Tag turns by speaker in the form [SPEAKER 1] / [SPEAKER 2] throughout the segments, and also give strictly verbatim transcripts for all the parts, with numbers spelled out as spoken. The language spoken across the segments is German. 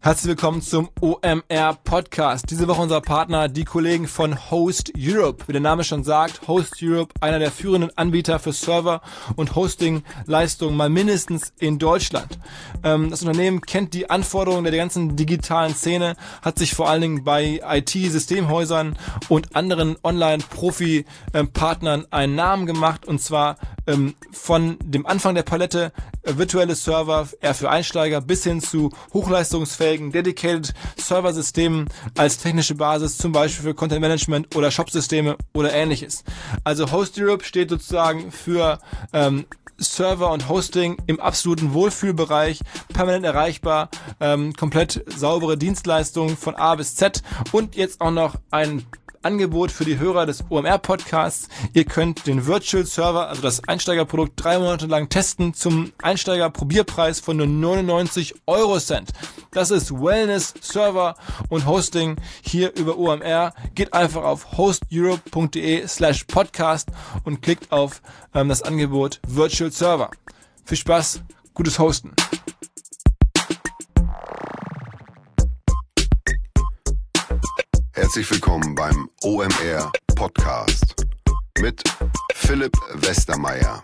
[SPEAKER 1] Herzlich willkommen zum O M R Podcast. Diese Woche unser Partner, die Kollegen von Host Europe. Wie der Name schon sagt, Host Europe, einer der führenden Anbieter für Server- und Hosting-Leistungen, mal mindestens in Deutschland. Das Unternehmen kennt die Anforderungen der ganzen digitalen Szene, hat sich vor allen Dingen bei I T-Systemhäusern und anderen Online-Profi-Partnern einen Namen gemacht, und zwar von dem Anfang der Palette virtuelle Server eher für Einsteiger bis hin zu hochleistungsfähigen Dedicated Serversystemen als technische Basis, zum Beispiel für Content Management oder Shopsysteme oder ähnliches. Also Host Europe steht sozusagen für ähm, Server und Hosting im absoluten Wohlfühlbereich, permanent erreichbar, ähm, komplett saubere Dienstleistungen von A bis Z und jetzt auch noch ein Angebot für die Hörer des O M R-Podcasts. Ihr könnt den Virtual Server, also das Einsteigerprodukt, drei Monate lang testen zum Einsteiger-Probierpreis von nur neunundneunzig Euro Cent. Das ist Wellness, Server und Hosting hier über O M R. Geht einfach auf hosteurope.de slash podcast und klickt auf ähm, das Angebot Virtual Server. Viel Spaß, gutes Hosten.
[SPEAKER 2] Herzlich willkommen beim O M R Podcast mit Philipp Westermeier.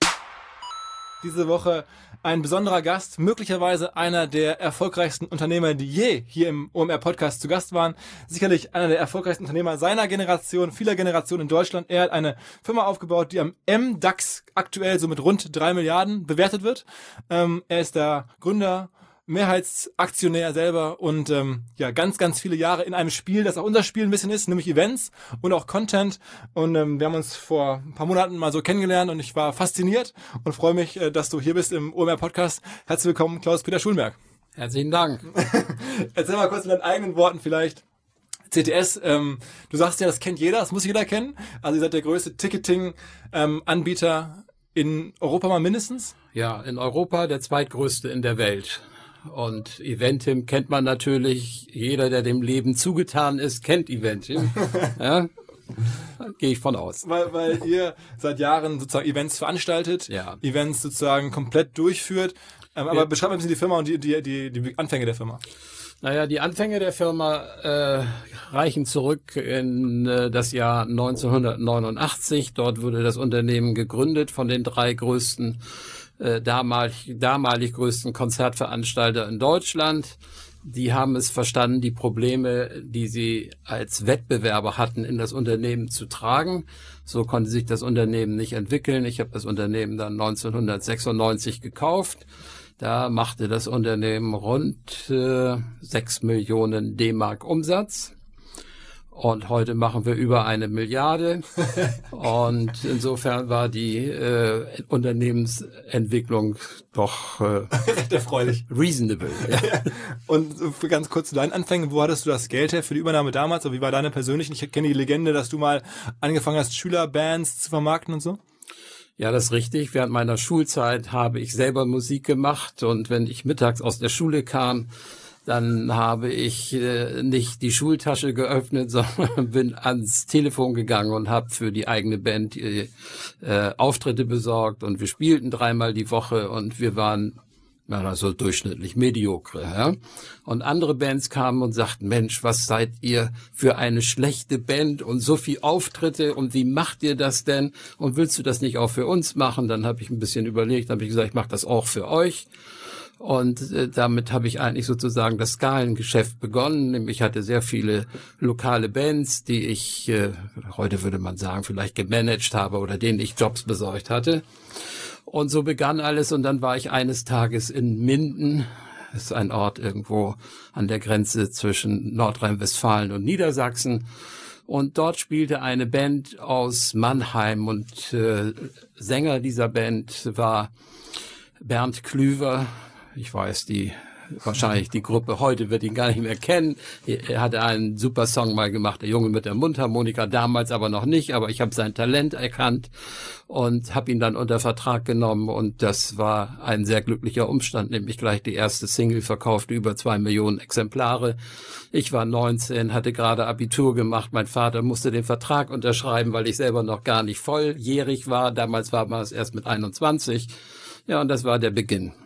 [SPEAKER 1] Diese Woche ein besonderer Gast, möglicherweise einer der erfolgreichsten Unternehmer, die je hier im O M R Podcast zu Gast waren. Sicherlich einer der erfolgreichsten Unternehmer seiner Generation, vieler Generationen in Deutschland. Er hat eine Firma aufgebaut, die am M DAX aktuell so mit rund drei Milliarden bewertet wird. Ähm, er ist der Gründer, Mehrheitsaktionär selber und ähm, ja ganz, ganz viele Jahre in einem Spiel, das auch unser Spiel ein bisschen ist, nämlich Events und auch Content. Und ähm, wir haben uns vor ein paar Monaten mal so kennengelernt und ich war fasziniert und freue mich, äh, dass du hier bist im O M R Podcast. Herzlich willkommen, Klaus-Peter Schulenberg.
[SPEAKER 3] Herzlichen Dank.
[SPEAKER 1] Erzähl mal kurz in deinen eigenen Worten vielleicht. C T S, ähm, du sagst ja, das kennt jeder, das muss jeder kennen. Also ihr seid der größte Ticketing-Anbieter ähm, in Europa mal mindestens.
[SPEAKER 3] Ja, in Europa der zweitgrößte in der Welt. Und Eventim kennt man natürlich. Jeder, der dem Leben zugetan ist, kennt Eventim. Ja, gehe ich von aus.
[SPEAKER 1] Weil, weil ihr seit Jahren sozusagen Events veranstaltet,
[SPEAKER 3] ja.
[SPEAKER 1] Events sozusagen komplett durchführt. Ähm, aber ja. Beschreib ein bisschen die Firma und die, die, die, die Anfänge der Firma.
[SPEAKER 3] Naja, die Anfänge der Firma äh, reichen zurück in äh, das Jahr neunzehnhundertneunundachtzig. Dort wurde das Unternehmen gegründet von den drei größten Äh, damalig, damalig größten Konzertveranstalter in Deutschland. Die haben es verstanden, die Probleme, die sie als Wettbewerber hatten, in das Unternehmen zu tragen. So konnte sich das Unternehmen nicht entwickeln. Ich habe das Unternehmen dann neunzehnhundertsechsundneunzig gekauft. Da machte das Unternehmen rund äh, sechs Millionen D-Mark Umsatz. Und heute machen wir über eine Milliarde. Und insofern war die äh, Unternehmensentwicklung doch äh,
[SPEAKER 1] recht erfreulich.
[SPEAKER 3] Reasonable. Ja.
[SPEAKER 1] Und für ganz kurz zu deinen Anfängen, wo hattest du das Geld her für die Übernahme damals? Oder wie war deine persönliche? Ich kenne die Legende, dass du mal angefangen hast, Schülerbands zu vermarkten und so.
[SPEAKER 3] Ja, das ist richtig. Während meiner Schulzeit habe ich selber Musik gemacht. Und wenn ich mittags aus der Schule kam, dann habe ich äh, nicht die Schultasche geöffnet, sondern bin ans Telefon gegangen und habe für die eigene Band äh, Auftritte besorgt. Und wir spielten dreimal die Woche und wir waren na, so durchschnittlich mediocre. Ja? Und andere Bands kamen und sagten, Mensch, was seid ihr für eine schlechte Band und so viel Auftritte und wie macht ihr das denn? Und willst du das nicht auch für uns machen? Dann habe ich ein bisschen überlegt, habe ich gesagt, ich mache das auch für euch. Und äh, damit habe ich eigentlich sozusagen das Skalengeschäft begonnen. Ich hatte sehr viele lokale Bands, die ich, äh, heute würde man sagen, vielleicht gemanagt habe oder denen ich Jobs besorgt hatte. Und so begann alles und dann war ich eines Tages in Minden. Das ist ein Ort irgendwo an der Grenze zwischen Nordrhein-Westfalen und Niedersachsen. Und dort spielte eine Band aus Mannheim und äh, Sänger dieser Band war Bernd Klüver. Ich weiß, die wahrscheinlich die Gruppe heute wird ihn gar nicht mehr kennen. Er hatte einen super Song mal gemacht, der Junge mit der Mundharmonika, damals aber noch nicht, aber ich habe sein Talent erkannt und habe ihn dann unter Vertrag genommen und das war ein sehr glücklicher Umstand, nämlich gleich die erste Single verkaufte über zwei Millionen Exemplare. Ich war neunzehn, hatte gerade Abitur gemacht, mein Vater musste den Vertrag unterschreiben, weil ich selber noch gar nicht volljährig war, damals war man es erst mit einundzwanzig. Ja, und das war der Beginn.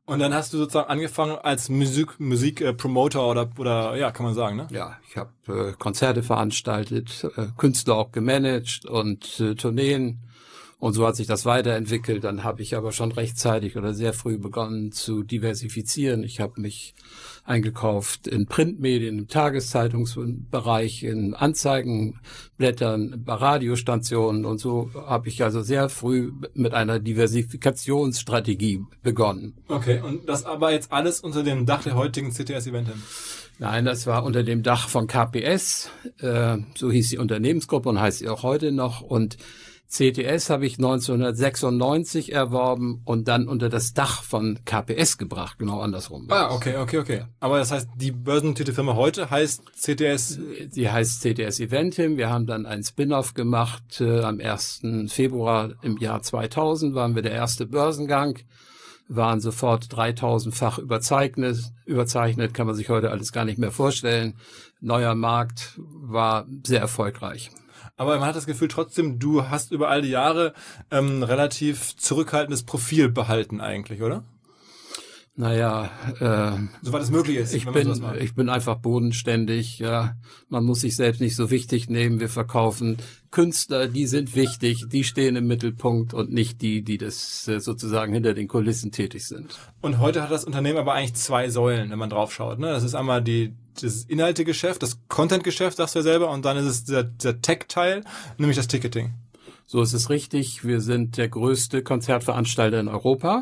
[SPEAKER 1] Und dann hast du sozusagen angefangen als Musik, Musik äh, Promoter oder, oder, ja, kann man sagen, ne?
[SPEAKER 3] Ja, ich habe äh, Konzerte veranstaltet, äh, Künstler auch gemanagt und äh, Tourneen. Und so hat sich das weiterentwickelt. Dann habe ich aber schon rechtzeitig oder sehr früh begonnen zu diversifizieren. Ich habe mich eingekauft in Printmedien, im Tageszeitungsbereich, in Anzeigenblättern, bei Radiostationen. Und so habe ich also sehr früh mit einer Diversifikationsstrategie begonnen.
[SPEAKER 1] Okay, und das aber jetzt alles unter dem Dach der heutigen C T S Eventim?
[SPEAKER 3] Nein, das war unter dem Dach von K P S. Äh, so hieß die Unternehmensgruppe und heißt sie auch heute noch. Und C T S habe ich neunzehnhundertsechsundneunzig erworben und dann unter das Dach von K P S gebracht, genau andersrum.
[SPEAKER 1] Ah, okay, okay, okay. Aber das heißt, die börsennotierte Firma heute heißt C T S?
[SPEAKER 3] Die heißt C T S Eventim. Wir haben dann einen Spin-off gemacht. Äh, am ersten Februar im Jahr zweitausend waren wir der erste Börsengang, waren sofort dreitausendfach überzeichnet. Überzeichnet kann man sich heute alles gar nicht mehr vorstellen. Neuer Markt, war sehr erfolgreich.
[SPEAKER 1] Aber man hat das Gefühl trotzdem, du hast über all die Jahre ähm, relativ zurückhaltendes Profil behalten eigentlich, oder?
[SPEAKER 3] Naja, äh,
[SPEAKER 1] soweit es möglich ist.
[SPEAKER 3] Ich
[SPEAKER 1] wenn man
[SPEAKER 3] bin,
[SPEAKER 1] sowas macht.
[SPEAKER 3] ich bin einfach bodenständig. Ja, man muss sich selbst nicht so wichtig nehmen. Wir verkaufen Künstler, die sind wichtig, die stehen im Mittelpunkt und nicht die, die das äh, sozusagen hinter den Kulissen tätig sind.
[SPEAKER 1] Und heute hat das Unternehmen aber eigentlich zwei Säulen, wenn man drauf schaut. Ne? Das ist einmal die das Inhaltegeschäft, das Content-Geschäft, sagst du ja selber, und dann ist es der, der Tech-Teil, nämlich das Ticketing.
[SPEAKER 3] So ist es richtig. Wir sind der größte Konzertveranstalter in Europa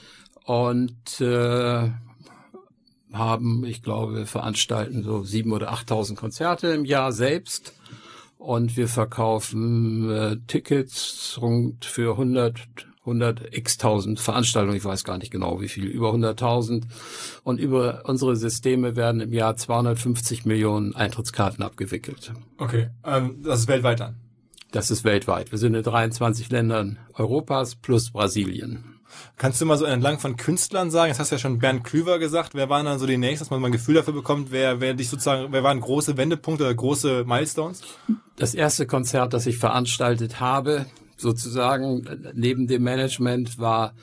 [SPEAKER 3] und äh, haben, ich glaube, wir veranstalten so sieben oder achttausend Konzerte im Jahr selbst. Und wir verkaufen äh, Tickets rund für hundert, hundert x-tausend Veranstaltungen. Ich weiß gar nicht genau, wie viel. Über hunderttausend. Und über unsere Systeme werden im Jahr zweihundertfünfzig Millionen Eintrittskarten abgewickelt.
[SPEAKER 1] Okay, ähm, das ist weltweit dann?
[SPEAKER 3] Das ist weltweit. Wir sind in dreiundzwanzig Ländern Europas plus Brasilien.
[SPEAKER 1] Kannst du mal so entlang von Künstlern sagen, jetzt hast du ja schon Bernd Klüver gesagt, wer waren dann so die nächsten, dass man mal ein Gefühl dafür bekommt, wer, wer dich sozusagen, wer waren große Wendepunkte oder große Milestones?
[SPEAKER 3] Das erste Konzert, das ich veranstaltet habe, sozusagen neben dem Management, war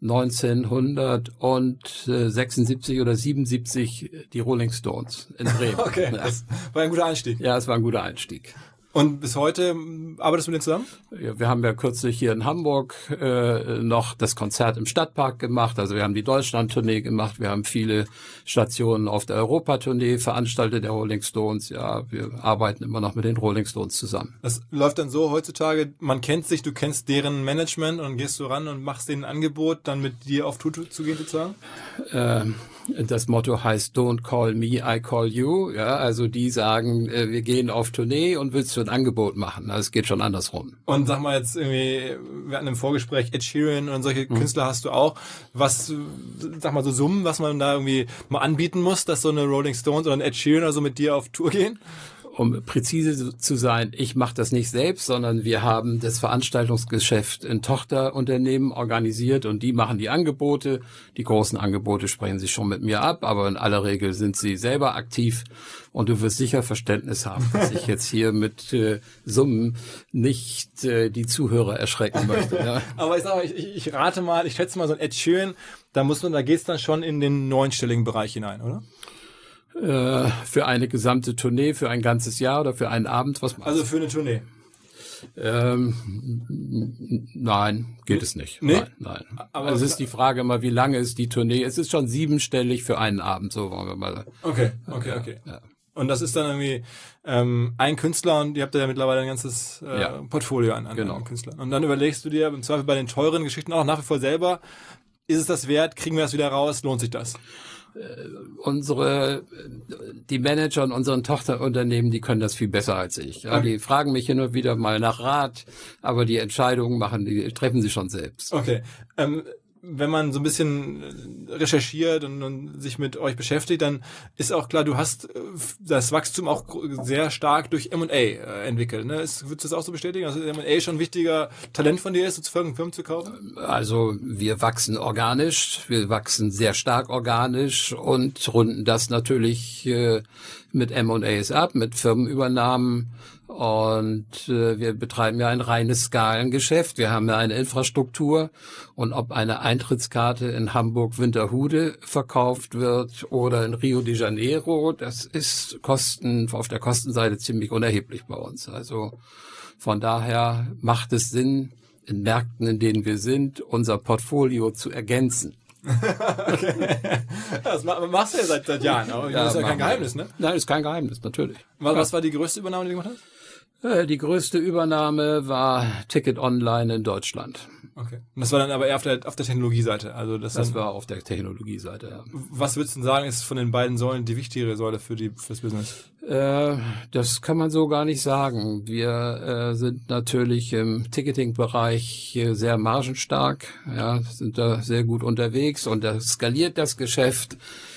[SPEAKER 3] neunzehnhundertsechsundsiebzig oder siebenundsiebzig die Rolling Stones in Bremen.
[SPEAKER 1] Okay, das war ein guter Einstieg.
[SPEAKER 3] Ja, es war ein guter Einstieg.
[SPEAKER 1] Und bis heute arbeitest du mit denen zusammen?
[SPEAKER 3] Ja, wir haben ja kürzlich hier in Hamburg äh, noch das Konzert im Stadtpark gemacht. Also wir haben die Deutschland-Tournee gemacht. Wir haben viele Stationen auf der Europa-Tournee veranstaltet, der Rolling Stones. Ja, wir arbeiten immer noch mit den Rolling Stones zusammen.
[SPEAKER 1] Das läuft dann so heutzutage, man kennt sich, du kennst deren Management und gehst du ran und machst denen ein Angebot, dann mit dir auf Tour zu gehen sozusagen?
[SPEAKER 3] Ähm, das Motto heißt Don't call me, I call you. Ja, also die sagen, äh, wir gehen auf Tournee und willst du ein Angebot machen. Also es geht schon andersrum.
[SPEAKER 1] Und sag mal jetzt irgendwie, wir hatten im Vorgespräch Ed Sheeran und solche mhm. Künstler hast du auch. Was, sag mal so Summen, was man da irgendwie mal anbieten muss, dass so eine Rolling Stones oder ein Ed Sheeran oder so mit dir auf Tour gehen?
[SPEAKER 3] Um präzise zu sein, ich mache das nicht selbst, sondern wir haben das Veranstaltungsgeschäft in Tochterunternehmen organisiert und die machen die Angebote. Die großen Angebote sprechen sich schon mit mir ab, aber in aller Regel sind sie selber aktiv und du wirst sicher Verständnis haben, dass ich jetzt hier mit äh, Summen nicht äh, die Zuhörer erschrecken möchte. Ja.
[SPEAKER 1] Aber ich sag, ich, ich rate mal, ich schätze mal so ein Ed Sheeran, da muss man, da geht's dann schon in den neunstelligen Bereich hinein, oder?
[SPEAKER 3] Für eine gesamte Tournee, für ein ganzes Jahr oder für einen Abend? Was machst du?
[SPEAKER 1] Also für eine Tournee?
[SPEAKER 3] Ähm, nein, geht es nicht.
[SPEAKER 1] Nee?
[SPEAKER 3] Nein, nein. Aber also es ist die Frage immer, wie lange ist die Tournee? Es ist schon siebenstellig für einen Abend, so wollen wir mal.
[SPEAKER 1] Okay, okay, ja, okay. Ja. Und das ist dann irgendwie ähm, ein Künstler und ihr habt ja mittlerweile ein ganzes äh, ja. Portfolio an, an,
[SPEAKER 3] genau.
[SPEAKER 1] an Künstlern. Und dann überlegst du dir im Zweifel bei den teuren Geschichten auch nach wie vor selber, ist es das wert? Kriegen wir das wieder raus? Lohnt sich das?
[SPEAKER 3] Unsere, die Manager in unseren Tochterunternehmen, die können das viel besser als ich. Ja, die fragen mich hin und wieder mal nach Rat, aber die Entscheidungen machen, die treffen sie schon selbst.
[SPEAKER 1] Okay. Ähm, wenn man so ein bisschen recherchiert und, und sich mit euch beschäftigt, dann ist auch klar, du hast das Wachstum auch sehr stark durch M und A äh, entwickelt. Ne? Ist, würdest du das auch so bestätigen? Also M und A schon ein wichtiger Talent von dir ist, sozusagen Firmen zu kaufen?
[SPEAKER 3] Also wir wachsen organisch, wir wachsen sehr stark organisch und runden das natürlich äh, mit M und As ab, mit Firmenübernahmen Und äh, wir betreiben ja ein reines Skalengeschäft. Wir haben ja eine Infrastruktur. Und ob eine Eintrittskarte in Hamburg-Winterhude verkauft wird oder in Rio de Janeiro, das ist Kosten auf der Kostenseite ziemlich unerheblich bei uns. Also von daher macht es Sinn, in Märkten, in denen wir sind, unser Portfolio zu ergänzen.
[SPEAKER 1] Okay. Das machst du ja seit, seit Jahren, aber ja, das ist ja kein Geheimnis, ne?
[SPEAKER 3] Nein, ist kein Geheimnis, natürlich.
[SPEAKER 1] Was, was war die größte Übernahme, die du gemacht
[SPEAKER 3] hast? Die größte Übernahme war Ticket Online in Deutschland.
[SPEAKER 1] Okay. Und das war dann aber eher auf der, auf der Technologieseite. Also das,
[SPEAKER 3] das
[SPEAKER 1] dann,
[SPEAKER 3] war auf der Technologieseite, ja.
[SPEAKER 1] Was würdest du denn sagen, ist von den beiden Säulen die wichtigere Säule für die fürs Business?
[SPEAKER 3] Äh, das kann man so gar nicht sagen. Wir äh, sind natürlich im Ticketing-Bereich sehr margenstark, ja, sind da sehr gut unterwegs und da skaliert das Geschäft.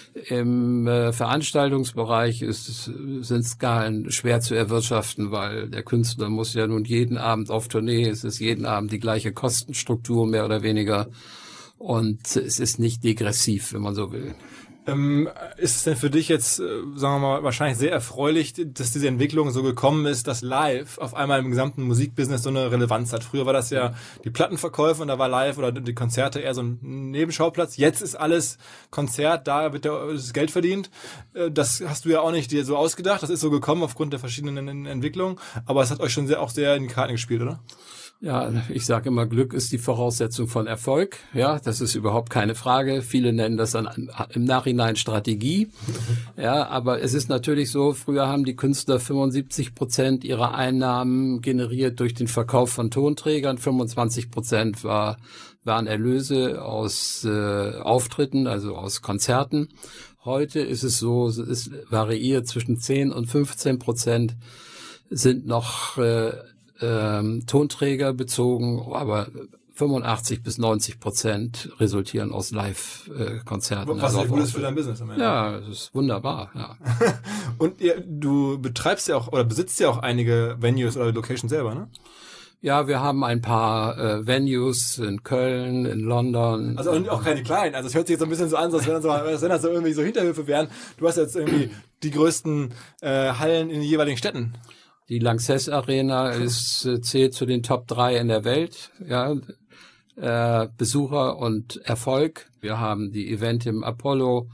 [SPEAKER 3] Im äh, Veranstaltungsbereich ist, sind Skalen schwer zu erwirtschaften, weil der Künstler muss ja nun jeden Abend auf Tournee, es ist jeden Abend die gleiche Kostenstruktur mehr oder weniger und es ist nicht degressiv, wenn man so will.
[SPEAKER 1] Ähm, ist es denn für dich jetzt, äh, sagen wir mal, wahrscheinlich sehr erfreulich, dass diese Entwicklung so gekommen ist, dass Live auf einmal im gesamten Musikbusiness so eine Relevanz hat? Früher war das ja die Plattenverkäufe und da war Live oder die Konzerte eher so ein Nebenschauplatz. Jetzt ist alles Konzert, da wird das Geld verdient. Äh, das hast du ja auch nicht dir so ausgedacht. Das ist so gekommen aufgrund der verschiedenen Entwicklungen. Aber es hat euch schon sehr, auch sehr in die Karten gespielt, oder?
[SPEAKER 3] Ja, ich sage immer, Glück ist die Voraussetzung von Erfolg. Ja, das ist überhaupt keine Frage. Viele nennen das dann im Nachhinein Strategie. Ja, aber es ist natürlich so, früher haben die Künstler fünfundsiebzig Prozent ihrer Einnahmen generiert durch den Verkauf von Tonträgern. fünfundzwanzig Prozent war, waren Erlöse aus äh, Auftritten, also aus Konzerten. Heute ist es so, es variiert zwischen zehn und fünfzehn Prozent sind noch äh, Ähm, Tonträger bezogen, aber fünfundachtzig bis neunzig Prozent resultieren aus Live-Konzerten.
[SPEAKER 1] Was also gut ist für dein Business am Ende.
[SPEAKER 3] Ja, das ist wunderbar, ja.
[SPEAKER 1] Und ihr, du betreibst ja auch, oder besitzt ja auch einige Venues oder Locations selber, ne?
[SPEAKER 3] Ja, wir haben ein paar äh, Venues in Köln, in London.
[SPEAKER 1] Also auch keine kleinen. Also es hört sich jetzt so ein bisschen so an, als wenn das so, als wenn das so irgendwie so Hinterhöfe wären. Du hast jetzt irgendwie die größten äh, Hallen in den jeweiligen Städten.
[SPEAKER 3] Die Lanxess Arena ist, äh, zählt zu den Top drei in der Welt, ja, äh, Besucher und Erfolg. Wir haben die Event im Apollo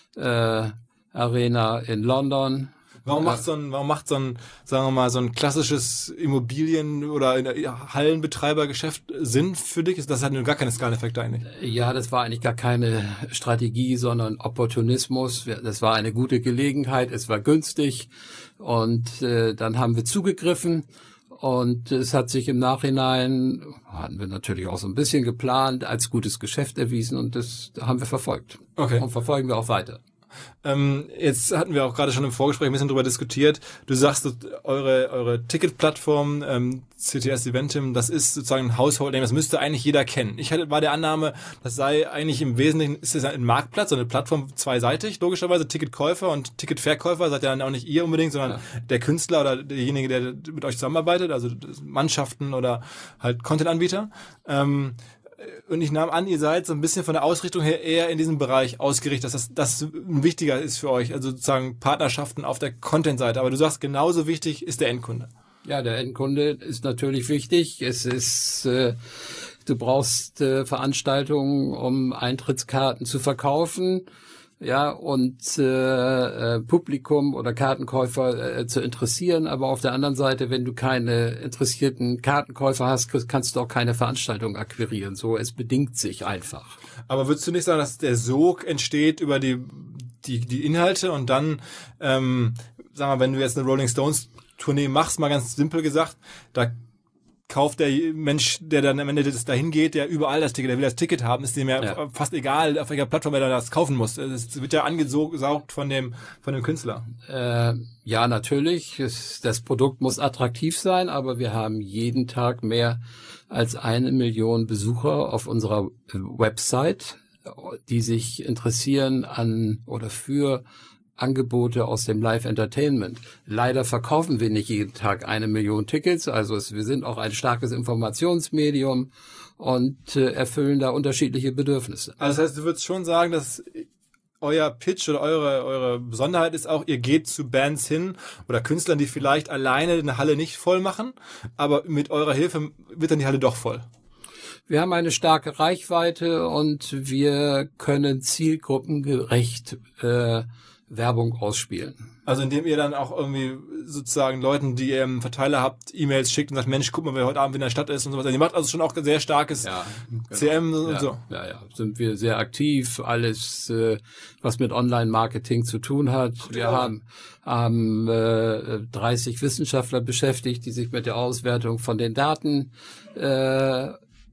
[SPEAKER 3] äh, Arena in London.
[SPEAKER 1] Warum macht so ein, warum macht so ein, sagen wir mal, so ein klassisches Immobilien- oder Hallenbetreibergeschäft Sinn für dich? Das hat nur gar keine Skaleneffekte eigentlich.
[SPEAKER 3] Ja, das war eigentlich gar keine Strategie, sondern Opportunismus. Das war eine gute Gelegenheit, es war günstig und äh, dann haben wir zugegriffen. Und es hat sich im Nachhinein, hatten wir natürlich auch so ein bisschen geplant, als gutes Geschäft erwiesen und das haben wir verfolgt.
[SPEAKER 1] Okay.
[SPEAKER 3] Und verfolgen wir auch weiter.
[SPEAKER 1] Ähm, jetzt hatten wir auch gerade schon im Vorgespräch ein bisschen drüber diskutiert. Du sagst, eure eure Ticketplattform ähm, C T S Eventim, das ist sozusagen ein Household Name, das müsste eigentlich jeder kennen. Ich hatte war der Annahme, das sei eigentlich im Wesentlichen, ist es ein Marktplatz, so eine Plattform zweiseitig, logischerweise Ticketkäufer und Ticketverkäufer seid ja dann auch nicht ihr unbedingt, sondern ja. der Künstler oder derjenige, der mit euch zusammenarbeitet, also Mannschaften oder halt Content-Anbieter. Ähm, Und ich nahm an, ihr seid so ein bisschen von der Ausrichtung her eher in diesem Bereich ausgerichtet, dass das, das wichtiger ist für euch, also sozusagen Partnerschaften auf der Content-Seite. Aber du sagst, genauso wichtig ist der Endkunde.
[SPEAKER 3] Ja, der Endkunde ist natürlich wichtig. Es ist, äh, du brauchst äh, Veranstaltungen, um Eintrittskarten zu verkaufen. Ja, und äh, äh, Publikum oder Kartenkäufer äh, zu interessieren, aber auf der anderen Seite, wenn du keine interessierten Kartenkäufer hast, kannst du auch keine Veranstaltung akquirieren. So, es bedingt sich einfach.
[SPEAKER 1] Aber würdest du nicht sagen, dass der Sog entsteht über die die die Inhalte und dann, ähm, sag mal, wenn du jetzt eine Rolling Stones Tournee machst, mal ganz simpel gesagt, da kauft der Mensch, der dann am Ende das dahin geht, der überall das Ticket, der will das Ticket haben, ist dem ja, ja. fast egal, auf welcher Plattform er das kaufen muss. Es wird ja angesaugt von dem von dem Künstler.
[SPEAKER 3] Äh, ja, natürlich. Es, das Produkt muss attraktiv sein, aber wir haben jeden Tag mehr als eine Million Besucher auf unserer Website, die sich interessieren an oder für Angebote aus dem Live-Entertainment. Leider verkaufen wir nicht jeden Tag eine Million Tickets, also es, wir sind auch ein starkes Informationsmedium und äh, erfüllen da unterschiedliche Bedürfnisse.
[SPEAKER 1] Also das heißt, du würdest schon sagen, dass euer Pitch oder eure, eure Besonderheit ist auch, ihr geht zu Bands hin oder Künstlern, die vielleicht alleine eine Halle nicht voll machen, aber mit eurer Hilfe wird dann die Halle doch voll.
[SPEAKER 3] Wir haben eine starke Reichweite und wir können zielgruppengerecht äh, Werbung ausspielen.
[SPEAKER 1] Also indem ihr dann auch irgendwie sozusagen Leuten, die ihr im Verteiler habt, E-Mails schickt und sagt, Mensch, guck mal, wer heute Abend in der Stadt ist und sowas. Ihr macht also schon auch sehr starkes ja, genau. C M und
[SPEAKER 3] ja,
[SPEAKER 1] so.
[SPEAKER 3] Ja, ja, sind wir sehr aktiv. Alles, äh, was mit Online-Marketing zu tun hat. Wir ja. haben, haben äh, dreißig Wissenschaftler beschäftigt, die sich mit der Auswertung von den Daten äh,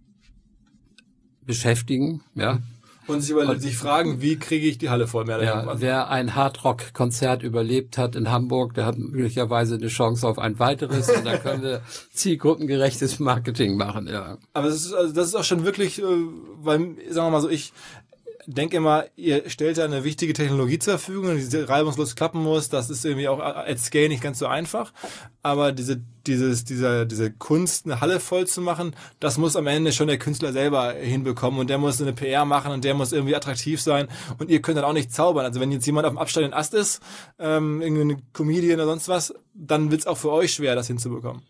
[SPEAKER 3] beschäftigen. Ja.
[SPEAKER 1] Und sich, über, und sich fragen, wie kriege ich die Halle voll? Mehr
[SPEAKER 3] ja,
[SPEAKER 1] oder
[SPEAKER 3] wer ein Hardrock-Konzert überlebt hat in Hamburg, der hat möglicherweise eine Chance auf ein weiteres und da können wir zielgruppengerechtes Marketing machen. Ja.
[SPEAKER 1] Aber das ist, also das ist auch schon wirklich, weil, sagen wir mal so, ich denke immer, ihr stellt da eine wichtige Technologie zur Verfügung, die reibungslos klappen muss. Das ist irgendwie auch at scale nicht ganz so einfach. Aber diese, dieses, dieser, diese Kunst, eine Halle voll zu machen, das muss am Ende schon der Künstler selber hinbekommen und der muss eine P R machen und der muss irgendwie attraktiv sein und ihr könnt dann auch nicht zaubern. Also wenn jetzt jemand auf dem absteigenden Ast ist, ähm, irgendwie ein Comedian oder sonst was, dann wird's auch für euch schwer, das hinzubekommen.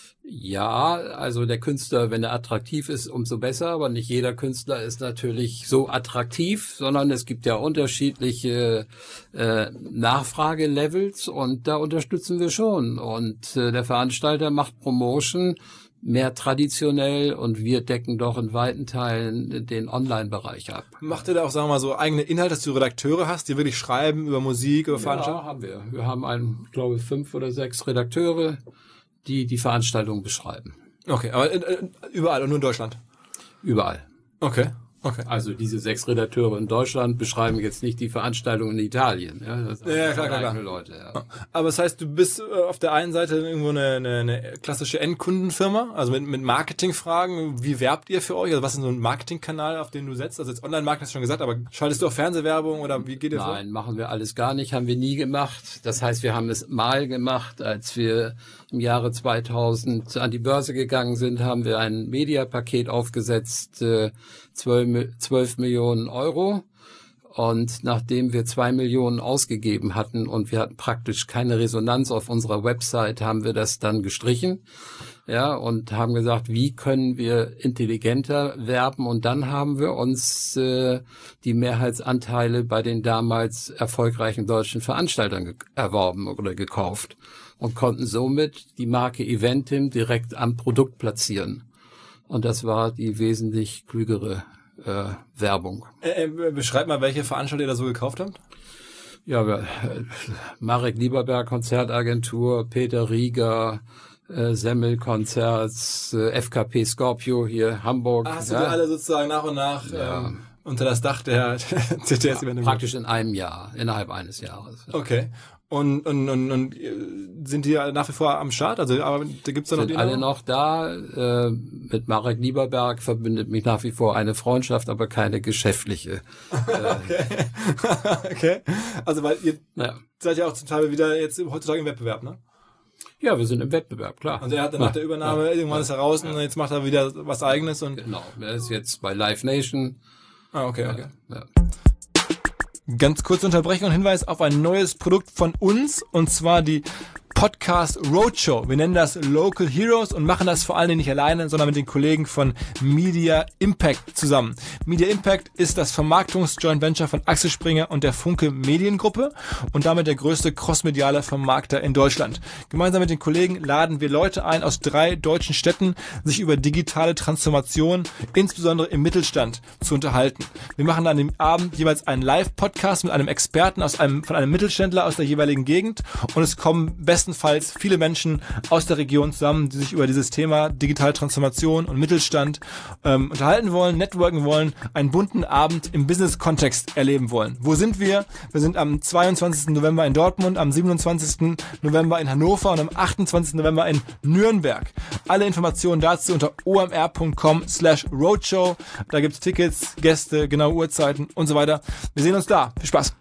[SPEAKER 3] Ja, also der Künstler, wenn er attraktiv ist, umso besser, aber nicht jeder Künstler ist natürlich so attraktiv, sondern es gibt ja unterschiedliche äh, Nachfragelevels und da unterstützen wir schon. Und äh, der Veranstalter macht Promotion mehr traditionell und wir decken doch in weiten Teilen den Online-Bereich ab.
[SPEAKER 1] Macht ihr da auch, sagen wir mal, so eigene Inhalte, dass du Redakteure hast, die wirklich schreiben über Musik, über Veranstaltungen?
[SPEAKER 3] Ja, haben wir. Wir haben einen, ich glaube, fünf oder sechs Redakteure, die die Veranstaltung beschreiben.
[SPEAKER 1] Okay, aber äh, überall und nur in Deutschland?
[SPEAKER 3] Überall.
[SPEAKER 1] Okay, okay.
[SPEAKER 3] Also diese sechs Redakteure in Deutschland beschreiben jetzt nicht die Veranstaltung in Italien. Ja, das sind
[SPEAKER 1] ja klar, klar, klar.
[SPEAKER 3] Leute, ja.
[SPEAKER 1] Aber das heißt, du bist äh, auf der einen Seite irgendwo eine, eine, eine klassische Endkundenfirma, also mit, mit Marketingfragen. Wie werbt ihr für euch? Also was ist so ein Marketingkanal, auf den du setzt? Also jetzt Online-Marketing hast du schon gesagt, aber schaltest du auch Fernsehwerbung oder wie geht ihr vor?
[SPEAKER 3] Nein, machen wir alles gar nicht, haben wir nie gemacht. Das heißt, wir haben es mal gemacht, als wir im Jahre zweitausend an die Börse gegangen sind, haben wir ein Mediapaket aufgesetzt, äh, zwölf Millionen Euro. Und nachdem wir zwei Millionen ausgegeben hatten und wir hatten praktisch keine Resonanz auf unserer Website, haben wir das dann gestrichen, ja, und haben gesagt, wie können wir intelligenter werben? Und dann haben wir uns äh, die Mehrheitsanteile bei den damals erfolgreichen deutschen Veranstaltern ge- erworben oder gekauft und konnten somit die Marke Eventim direkt am Produkt platzieren. Und das war die wesentlich klügere Äh, Werbung.
[SPEAKER 1] Äh, äh, beschreib mal, welche Veranstalter ihr da so gekauft habt.
[SPEAKER 3] Ja, wir, äh, Marek Lieberberg Konzertagentur, Peter Rieger, äh, Semmel-Konzerts, äh, F K P Scorpio hier Hamburg.
[SPEAKER 1] Ach, hast ja. du die alle sozusagen nach und nach ja. ähm, unter das Dach der C T S?
[SPEAKER 3] Ja, praktisch in einem Jahr, innerhalb eines Jahres.
[SPEAKER 1] Okay. Und, und, und, und sind die nach wie vor am Start? Also, aber da gibt's da noch
[SPEAKER 3] sind
[SPEAKER 1] die
[SPEAKER 3] alle noch da. Äh, mit Marek Lieberberg verbindet mich nach wie vor eine Freundschaft, aber keine geschäftliche. Äh,
[SPEAKER 1] okay. Okay. Also, weil ihr
[SPEAKER 3] ja.
[SPEAKER 1] seid ja auch zum Teil wieder jetzt heutzutage im Wettbewerb, ne?
[SPEAKER 3] Ja, wir sind im Wettbewerb, klar.
[SPEAKER 1] Also er hat dann nach
[SPEAKER 3] ja.
[SPEAKER 1] der Übernahme, ja. irgendwann ist er raus ja. und jetzt macht er wieder was Eigenes und.
[SPEAKER 3] Genau. Er ist jetzt bei Live Nation.
[SPEAKER 1] Ah, okay, okay.
[SPEAKER 3] Ja. Ja.
[SPEAKER 1] Ganz kurze Unterbrechung und Hinweis auf ein neues Produkt von uns, und zwar die Podcast Roadshow. Wir nennen das Local Heroes und machen das vor allen Dingen nicht alleine, sondern mit den Kollegen von Media Impact zusammen. Media Impact ist das Vermarktungs-Joint Venture von Axel Springer und der Funke Mediengruppe und damit der größte crossmediale Vermarkter in Deutschland. Gemeinsam mit den Kollegen laden wir Leute ein aus drei deutschen Städten, sich über digitale Transformation, insbesondere im Mittelstand, zu unterhalten. Wir machen an dem Abend jeweils einen Live-Podcast mit einem Experten aus einem, von einem Mittelständler aus der jeweiligen Gegend, und es kommen bestenfalls viele Menschen aus der Region zusammen, die sich über dieses Thema digitale Transformation und Mittelstand ähm, unterhalten wollen, networken wollen, einen bunten Abend im Business-Kontext erleben wollen. Wo sind wir? Wir sind am zweiundzwanzigsten November in Dortmund, am siebenundzwanzigsten November in Hannover und am achtundzwanzigsten November in Nürnberg. Alle Informationen dazu unter omr.com slash roadshow. Da gibt's Tickets, Gäste, genaue Uhrzeiten und so weiter. Wir sehen uns da. Viel Spaß!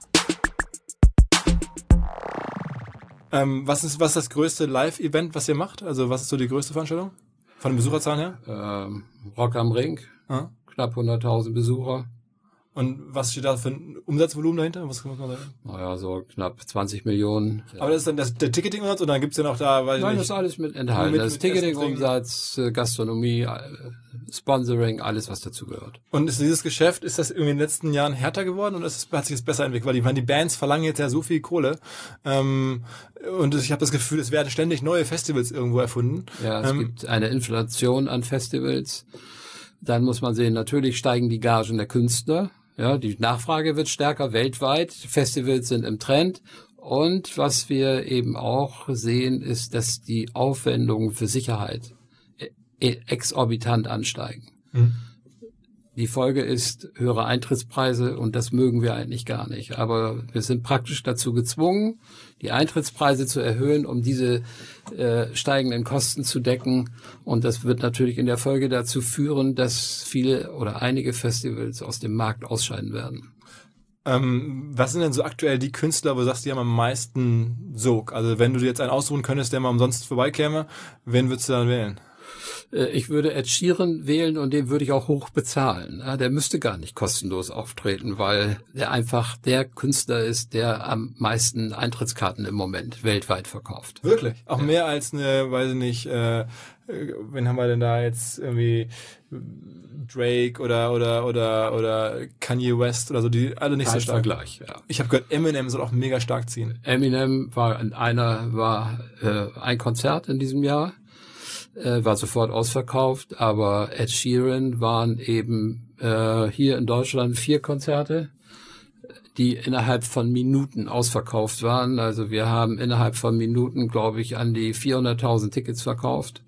[SPEAKER 1] Ähm, was ist was ist das größte Live-Event, was ihr macht? Also was ist so die größte Veranstaltung? Von den Besucherzahlen her?
[SPEAKER 3] Ähm, Rock am Ring,
[SPEAKER 1] ah.
[SPEAKER 3] knapp hunderttausend Besucher.
[SPEAKER 1] Und was steht da für ein Umsatzvolumen dahinter? Was muss man sagen?
[SPEAKER 3] Naja, so knapp zwanzig Millionen.
[SPEAKER 1] Aber das ist dann das, der Ticketing-Umsatz oder dann gibt's ja noch da, weiß ich
[SPEAKER 3] Nein,
[SPEAKER 1] nicht.
[SPEAKER 3] das ist alles mit enthalten.
[SPEAKER 1] Mit-
[SPEAKER 3] das
[SPEAKER 1] mit
[SPEAKER 3] Ticketing-Umsatz, äh, Gastronomie, äh, Sponsoring, alles, was dazu gehört.
[SPEAKER 1] Und ist dieses Geschäft, ist das irgendwie in den letzten Jahren härter geworden oder ist es, hat sich das besser entwickelt? Weil ich meine, die Bands verlangen jetzt ja so viel Kohle. Ähm, und ich habe das Gefühl, es werden ständig neue Festivals irgendwo erfunden.
[SPEAKER 3] Ja, es
[SPEAKER 1] Ähm,
[SPEAKER 3] gibt eine Inflation an Festivals. Dann muss man sehen, natürlich steigen die Gagen der Künstler. Ja, die Nachfrage wird stärker weltweit. Festivals sind im Trend. Und was wir eben auch sehen, ist, dass die Aufwendungen für Sicherheit e- exorbitant ansteigen.
[SPEAKER 1] Mhm.
[SPEAKER 3] Die Folge ist höhere Eintrittspreise und das mögen wir eigentlich gar nicht. Aber wir sind praktisch dazu gezwungen, die Eintrittspreise zu erhöhen, um diese äh, steigenden Kosten zu decken. Und das wird natürlich in der Folge dazu führen, dass viele oder einige Festivals aus dem Markt ausscheiden werden.
[SPEAKER 1] Ähm, was sind denn so aktuell die Künstler, wo du sagst, die haben am meisten Sog? Also wenn du dir jetzt einen aussuchen könntest, der mal umsonst vorbeikäme, wen würdest du dann wählen?
[SPEAKER 3] Ich würde Ed Sheeran wählen und den würde ich auch hoch bezahlen. Ja, der müsste gar nicht kostenlos auftreten, weil der einfach der Künstler ist, der am meisten Eintrittskarten im Moment weltweit verkauft.
[SPEAKER 1] Wirklich? Auch
[SPEAKER 3] Ja.
[SPEAKER 1] mehr als eine, weiß ich nicht, äh, wen haben wir denn da jetzt irgendwie Drake oder oder oder oder Kanye West oder so, die alle nicht
[SPEAKER 3] Kein
[SPEAKER 1] so stark.
[SPEAKER 3] Vergleich, ja.
[SPEAKER 1] Ich habe gehört, Eminem soll auch mega stark ziehen.
[SPEAKER 3] Eminem war in einer war äh, ein Konzert in diesem Jahr, äh, war sofort ausverkauft, aber Ed Sheeran waren eben äh, hier in Deutschland vier Konzerte, die innerhalb von Minuten ausverkauft waren. Also wir haben innerhalb von Minuten, glaube ich, an die vierhunderttausend Tickets verkauft.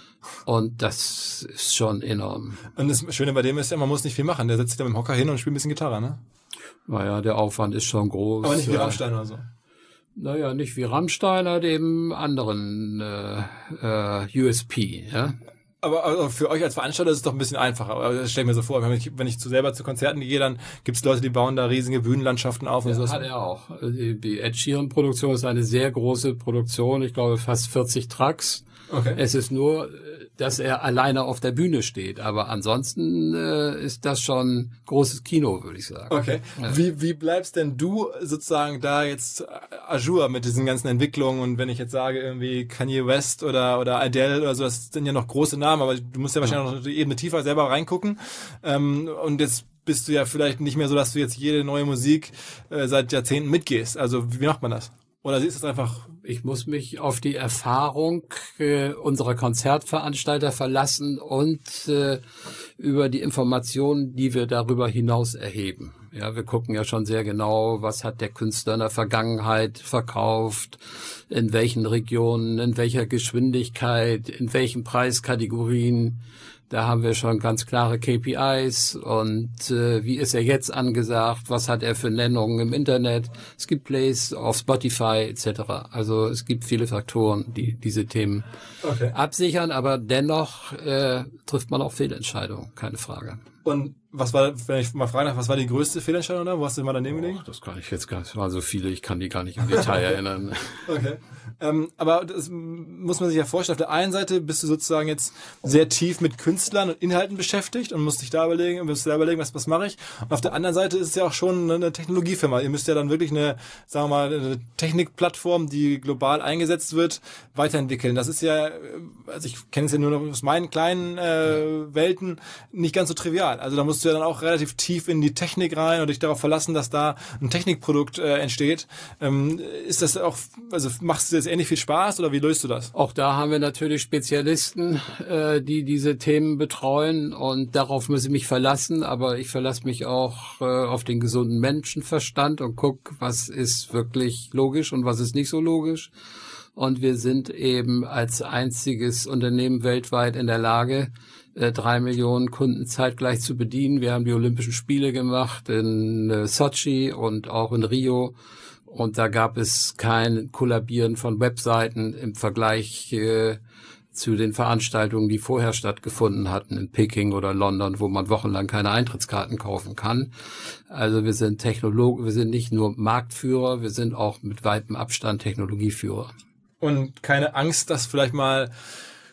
[SPEAKER 3] Und das ist schon enorm.
[SPEAKER 1] Und das Schöne bei dem ist ja, man muss nicht viel machen. Der setzt sich da mit dem Hocker hin und spielt ein bisschen Gitarre, ne?
[SPEAKER 3] Naja, der Aufwand ist schon groß.
[SPEAKER 1] Aber nicht wie
[SPEAKER 3] ja.
[SPEAKER 1] Rammstein oder so.
[SPEAKER 3] Naja, nicht wie Rammstein, hat eben anderen äh, äh, U S P, ja.
[SPEAKER 1] Aber, aber für euch als Veranstalter ist es doch ein bisschen einfacher. Aber das stelle ich mir so vor, wenn ich, wenn ich zu selber zu Konzerten gehe, dann gibt es Leute, die bauen da riesige Bühnenlandschaften auf und
[SPEAKER 3] Ja,
[SPEAKER 1] so.
[SPEAKER 3] hat er auch. Die, die Ed Sheeran-Produktion ist eine sehr große Produktion. Ich glaube, fast vierzig Trucks.
[SPEAKER 1] Okay.
[SPEAKER 3] Es ist nur, dass er alleine auf der Bühne steht. Aber ansonsten äh, ist das schon großes Kino, würde ich sagen.
[SPEAKER 1] Okay.
[SPEAKER 3] Ja.
[SPEAKER 1] Wie, wie bleibst denn du sozusagen da jetzt à jour mit diesen ganzen Entwicklungen? Und wenn ich jetzt sage, irgendwie Kanye West oder, oder Adele oder so, das sind ja noch große Namen, aber du musst ja wahrscheinlich noch die Ebene tiefer selber reingucken. Ähm, und jetzt bist du ja vielleicht nicht mehr so, dass du jetzt jede neue Musik äh, seit Jahrzehnten mitgehst. Also wie macht man das? Oder ist es einfach...
[SPEAKER 3] Ich muss mich auf die Erfahrung äh, unserer Konzertveranstalter verlassen und äh, über die Informationen, die wir darüber hinaus erheben. Ja, wir gucken ja schon sehr genau, was hat der Künstler in der Vergangenheit verkauft, in welchen Regionen, in welcher Geschwindigkeit, in welchen Preiskategorien. Da haben wir schon ganz klare K P Is und äh, wie ist er jetzt angesagt, was hat er für Nennungen im Internet. Es gibt Plays auf Spotify et cetera. Also es gibt viele Faktoren, die diese Themen
[SPEAKER 1] Okay.
[SPEAKER 3] absichern, aber dennoch äh, trifft man auch Fehlentscheidungen, keine Frage.
[SPEAKER 1] Und was war, wenn ich mal fragen darf, was war die größte Fehlentscheidung da? Wo hast du mal daneben gelegen?
[SPEAKER 3] Oh, das kann ich jetzt gar nicht, es waren so viele, ich kann die gar nicht im Detail erinnern.
[SPEAKER 1] Okay. Ähm, aber das muss man sich ja vorstellen. Auf der einen Seite bist du sozusagen jetzt sehr tief mit Künstlern und Inhalten beschäftigt und musst dich da überlegen, musst da überlegen, was, was mache ich. Und auf der anderen Seite ist es ja auch schon eine Technologiefirma. Ihr müsst ja dann wirklich eine, sagen wir mal, eine Technikplattform, die global eingesetzt wird, weiterentwickeln. Das ist ja, also ich kenne es ja nur noch aus meinen kleinen äh, Welten, nicht ganz so trivial. Also da musst du ja dann auch relativ tief in die Technik rein und dich darauf verlassen, dass da ein Technikprodukt äh, entsteht. Ähm, ist das auch, also machst du das ähnlich viel Spaß oder wie löst du das?
[SPEAKER 3] Auch da haben wir natürlich Spezialisten, äh, die diese Themen betreuen und darauf muss ich mich verlassen, aber ich verlasse mich auch äh, auf den gesunden Menschenverstand und guck, was ist wirklich logisch und was ist nicht so logisch. Und wir sind eben als einziges Unternehmen weltweit in der Lage, äh, drei Millionen Kunden zeitgleich zu bedienen. Wir haben die Olympischen Spiele gemacht in äh, Sochi und auch in Rio. Und da gab es kein Kollabieren von Webseiten im Vergleich äh, zu den Veranstaltungen, die vorher stattgefunden hatten in Peking oder London, wo man wochenlang keine Eintrittskarten kaufen kann. Also wir sind Technolog, wir sind nicht nur Marktführer, wir sind auch mit weitem Abstand Technologieführer.
[SPEAKER 1] Und keine Angst, dass vielleicht mal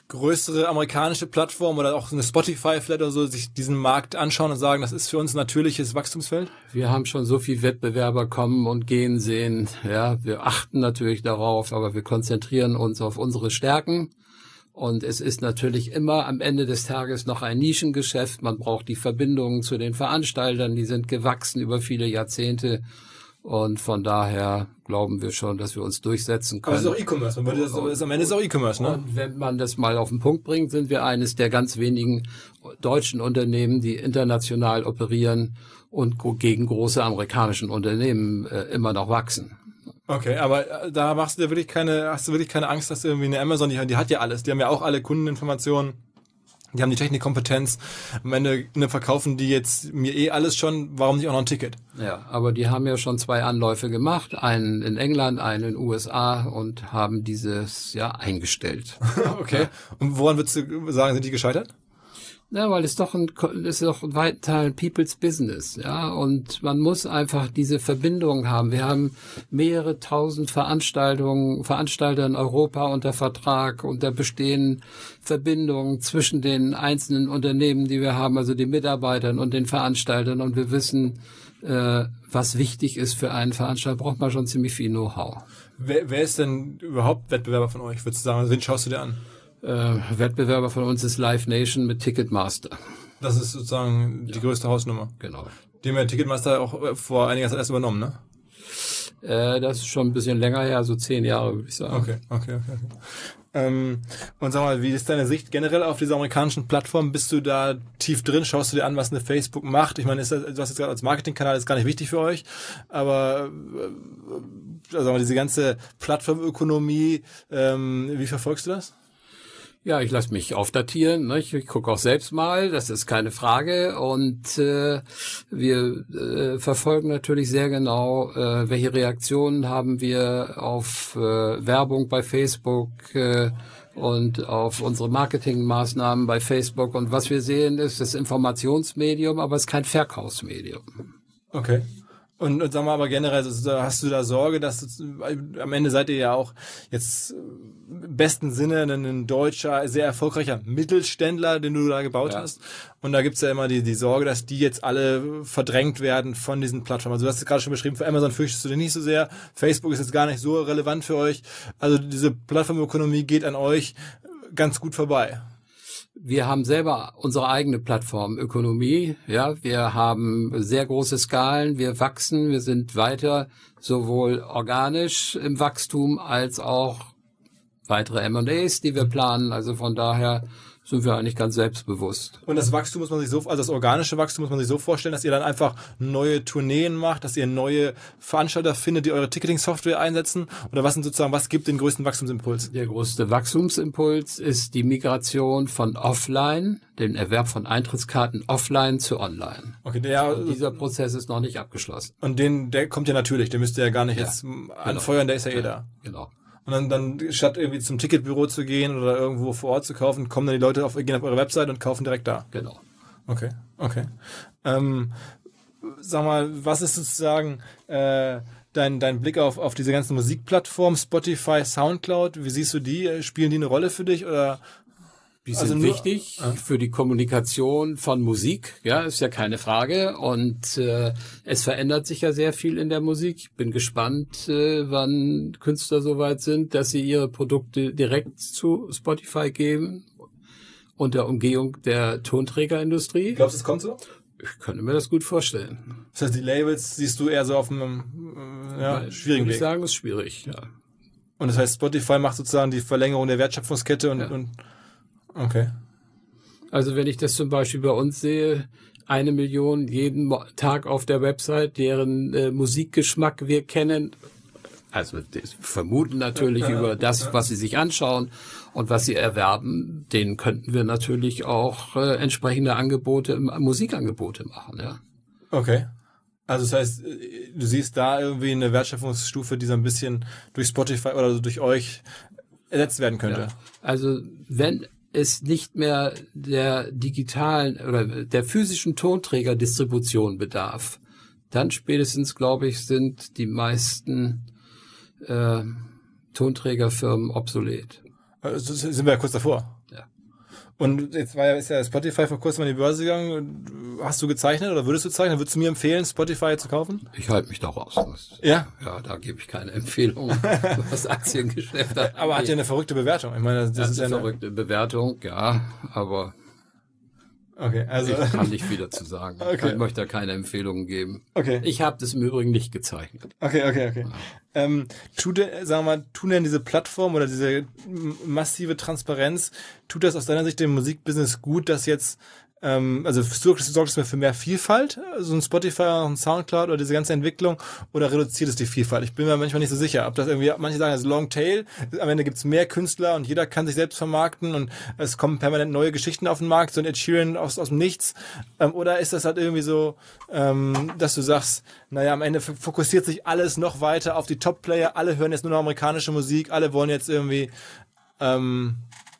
[SPEAKER 1] größere amerikanische Plattformen oder auch eine Spotify vielleicht oder so sich diesen Markt anschauen und sagen, das ist für uns ein natürliches Wachstumsfeld?
[SPEAKER 3] Wir haben schon so viel Wettbewerber kommen und gehen sehen. Ja, wir achten natürlich darauf, aber wir konzentrieren uns auf unsere Stärken. Und es ist natürlich immer am Ende des Tages noch ein Nischengeschäft. Man braucht die Verbindungen zu den Veranstaltern, die sind gewachsen über viele Jahrzehnte. Und von daher glauben wir schon, dass wir uns durchsetzen können.
[SPEAKER 1] Aber es ist auch E-Commerce. Man würde das, das am Ende ist auch E-Commerce, ne?
[SPEAKER 3] Und wenn man das mal auf den Punkt bringt, sind wir eines der ganz wenigen deutschen Unternehmen, die international operieren und gegen große amerikanischen Unternehmen äh, immer noch wachsen.
[SPEAKER 1] Okay, aber da machst du dir wirklich keine, hast du wirklich keine Angst, dass irgendwie eine Amazon, die, die hat ja alles, die haben ja auch alle Kundeninformationen. Die haben die Technikkompetenz. Am Ende ne, verkaufen die jetzt mir eh alles schon. Warum nicht auch noch ein Ticket?
[SPEAKER 3] Ja, aber die haben ja schon zwei Anläufe gemacht. Einen in England, einen in den U S A und haben dieses ja eingestellt.
[SPEAKER 1] Okay. Ja. Und woran würdest du sagen, sind die gescheitert?
[SPEAKER 3] Ja, weil es doch ein, es ist doch ein weiten Teil People's Business, ja. Und man muss einfach diese Verbindung haben. Wir haben mehrere tausend Veranstaltungen, Veranstalter in Europa unter Vertrag und da bestehen Verbindungen zwischen den einzelnen Unternehmen, die wir haben, also den Mitarbeitern und den Veranstaltern. Und wir wissen, äh, was wichtig ist für einen Veranstalter, braucht man schon ziemlich viel Know-how.
[SPEAKER 1] Wer, wer ist denn überhaupt Wettbewerber von euch, würdest du sagen? Wen schaust du dir an?
[SPEAKER 3] Äh, Wettbewerber von uns ist Live Nation mit Ticketmaster.
[SPEAKER 1] Das ist sozusagen die ja. größte Hausnummer.
[SPEAKER 3] Genau.
[SPEAKER 1] Den wir Ticketmaster auch vor einiger Zeit erst übernommen, ne?
[SPEAKER 3] Äh, das ist schon ein bisschen länger her, so zehn Jahre, würde ich sagen.
[SPEAKER 1] Okay, okay, okay. okay. Ähm, und sag mal, wie ist deine Sicht generell auf diese amerikanischen Plattformen? Bist du da tief drin? Schaust du dir an, was eine Facebook macht? Ich meine, ist das, du hast jetzt gerade als Marketingkanal, ist gar nicht wichtig für euch, aber äh, also diese ganze Plattformökonomie, ähm, wie verfolgst du das?
[SPEAKER 3] Ja, ich lasse mich aufdatieren. Ne? Ich, ich gucke auch selbst mal, das ist keine Frage. Und äh, wir äh, verfolgen natürlich sehr genau, äh, welche Reaktionen haben wir auf äh, Werbung bei Facebook äh, und auf unsere Marketingmaßnahmen bei Facebook. Und was wir sehen, ist das Informationsmedium, aber es ist kein Verkaufsmedium.
[SPEAKER 1] Okay. Und, und sag mal, aber generell, hast du da Sorge, dass du, am Ende seid ihr ja auch jetzt im besten Sinne ein, ein deutscher, sehr erfolgreicher Mittelständler, den du da gebaut ja. hast. Und da gibt's ja immer die, die Sorge, dass die jetzt alle verdrängt werden von diesen Plattformen. Also du hast es gerade schon beschrieben, für Amazon fürchtest du dich nicht so sehr. Facebook ist jetzt gar nicht so relevant für euch. Also diese Plattformökonomie geht an euch ganz gut vorbei.
[SPEAKER 3] Wir haben selber unsere eigene Plattformökonomie, ja, wir haben sehr große Skalen, wir wachsen, wir sind weiter sowohl organisch im Wachstum als auch weitere M und A's, die wir planen, also von daher sind wir eigentlich ganz selbstbewusst.
[SPEAKER 1] Und das Wachstum muss man sich so, also das organische Wachstum muss man sich so vorstellen, dass ihr dann einfach neue Tourneen macht, dass ihr neue Veranstalter findet, die eure Ticketing-Software einsetzen? Oder was sind sozusagen, was gibt den größten Wachstumsimpuls?
[SPEAKER 3] Der größte Wachstumsimpuls ist die Migration von offline, den Erwerb von Eintrittskarten offline zu online.
[SPEAKER 1] Okay, der,
[SPEAKER 3] und dieser Prozess ist noch nicht abgeschlossen.
[SPEAKER 1] Und den, der kommt ja natürlich, den müsst ihr ja gar nicht ja, jetzt anfeuern, genau. Der ist ja eh da.
[SPEAKER 3] Genau.
[SPEAKER 1] Und dann, dann statt irgendwie zum Ticketbüro zu gehen oder irgendwo vor Ort zu kaufen, kommen dann die Leute auf, gehen auf eure Website und kaufen direkt da.
[SPEAKER 3] Genau.
[SPEAKER 1] Okay, okay. Ähm, sag mal, was ist sozusagen äh, dein dein Blick auf auf diese ganzen Musikplattformen, Spotify, Soundcloud? Wie siehst du die? Spielen die eine Rolle für dich oder?
[SPEAKER 3] Die sind also nur, wichtig äh? für die Kommunikation von Musik, ja, ist ja keine Frage. Und äh, es verändert sich ja sehr viel in der Musik. Ich bin gespannt, äh, wann Künstler soweit sind, dass sie ihre Produkte direkt zu Spotify geben, unter Umgehung der Tonträgerindustrie.
[SPEAKER 1] Glaubst du, es kommt so?
[SPEAKER 3] Ich könnte mir das gut vorstellen.
[SPEAKER 1] Das heißt, die Labels siehst du eher so auf einem äh, ja, Weil, schwierigen
[SPEAKER 3] würde
[SPEAKER 1] Weg?
[SPEAKER 3] Ich sagen, ist schwierig, ja.
[SPEAKER 1] Und das heißt, Spotify macht sozusagen die Verlängerung der Wertschöpfungskette und, ja. und okay.
[SPEAKER 3] Also wenn ich das zum Beispiel bei uns sehe, eine Million jeden Tag auf der Website, deren äh, Musikgeschmack wir kennen, also vermuten natürlich ja, über das, ja. was sie sich anschauen und was sie erwerben, denen könnten wir natürlich auch äh, entsprechende Angebote, Musikangebote machen, ja.
[SPEAKER 1] Okay. Also das heißt, du siehst da irgendwie eine Wertschöpfungsstufe, die so ein bisschen durch Spotify oder durch euch ersetzt werden könnte.
[SPEAKER 3] Ja. Also wenn es nicht mehr der digitalen oder der physischen Tonträgerdistribution bedarf, dann spätestens, glaube ich, sind die meisten äh, Tonträgerfirmen obsolet.
[SPEAKER 1] Also sind wir ja kurz davor.
[SPEAKER 3] Ja.
[SPEAKER 1] Und jetzt war ja, ist ja Spotify vor kurzem an die Börse gegangen. Hast du gezeichnet oder würdest du zeichnen? Würdest du mir empfehlen, Spotify zu kaufen?
[SPEAKER 3] Ich halte mich da raus. Das,
[SPEAKER 1] ja?
[SPEAKER 3] Ja, da gebe ich keine Empfehlung, was Aktiengeschäft angeht.
[SPEAKER 1] Aber hat ja eine verrückte Bewertung. Ich meine, das, das ist
[SPEAKER 3] eine
[SPEAKER 1] ja eine
[SPEAKER 3] verrückte Bewertung, ja, aber
[SPEAKER 1] okay, also
[SPEAKER 3] ich kann nicht viel dazu sagen.
[SPEAKER 1] Okay.
[SPEAKER 3] Ich möchte da keine Empfehlungen geben.
[SPEAKER 1] Okay.
[SPEAKER 3] Ich habe das im Übrigen nicht gezeichnet.
[SPEAKER 1] Okay, okay, okay. Ja. Ähm, tut, sagen wir mal, tun denn diese Plattform oder diese massive Transparenz, tut das aus deiner Sicht dem Musikbusiness gut, dass jetzt ähm, also sorgt es mir für mehr Vielfalt, so ein Spotify, ein Soundcloud oder diese ganze Entwicklung, oder reduziert es die Vielfalt? Ich bin mir manchmal nicht so sicher, ob das irgendwie, manche sagen, das ist Long Tail, am Ende gibt's mehr Künstler und jeder kann sich selbst vermarkten und es kommen permanent neue Geschichten auf den Markt, so ein Ed Sheeran aus, aus dem Nichts, ähm, oder ist das halt irgendwie so, ähm, dass du sagst, naja, am Ende fokussiert sich alles noch weiter auf die Top-Player, alle hören jetzt nur noch amerikanische Musik, alle wollen jetzt irgendwie ähm,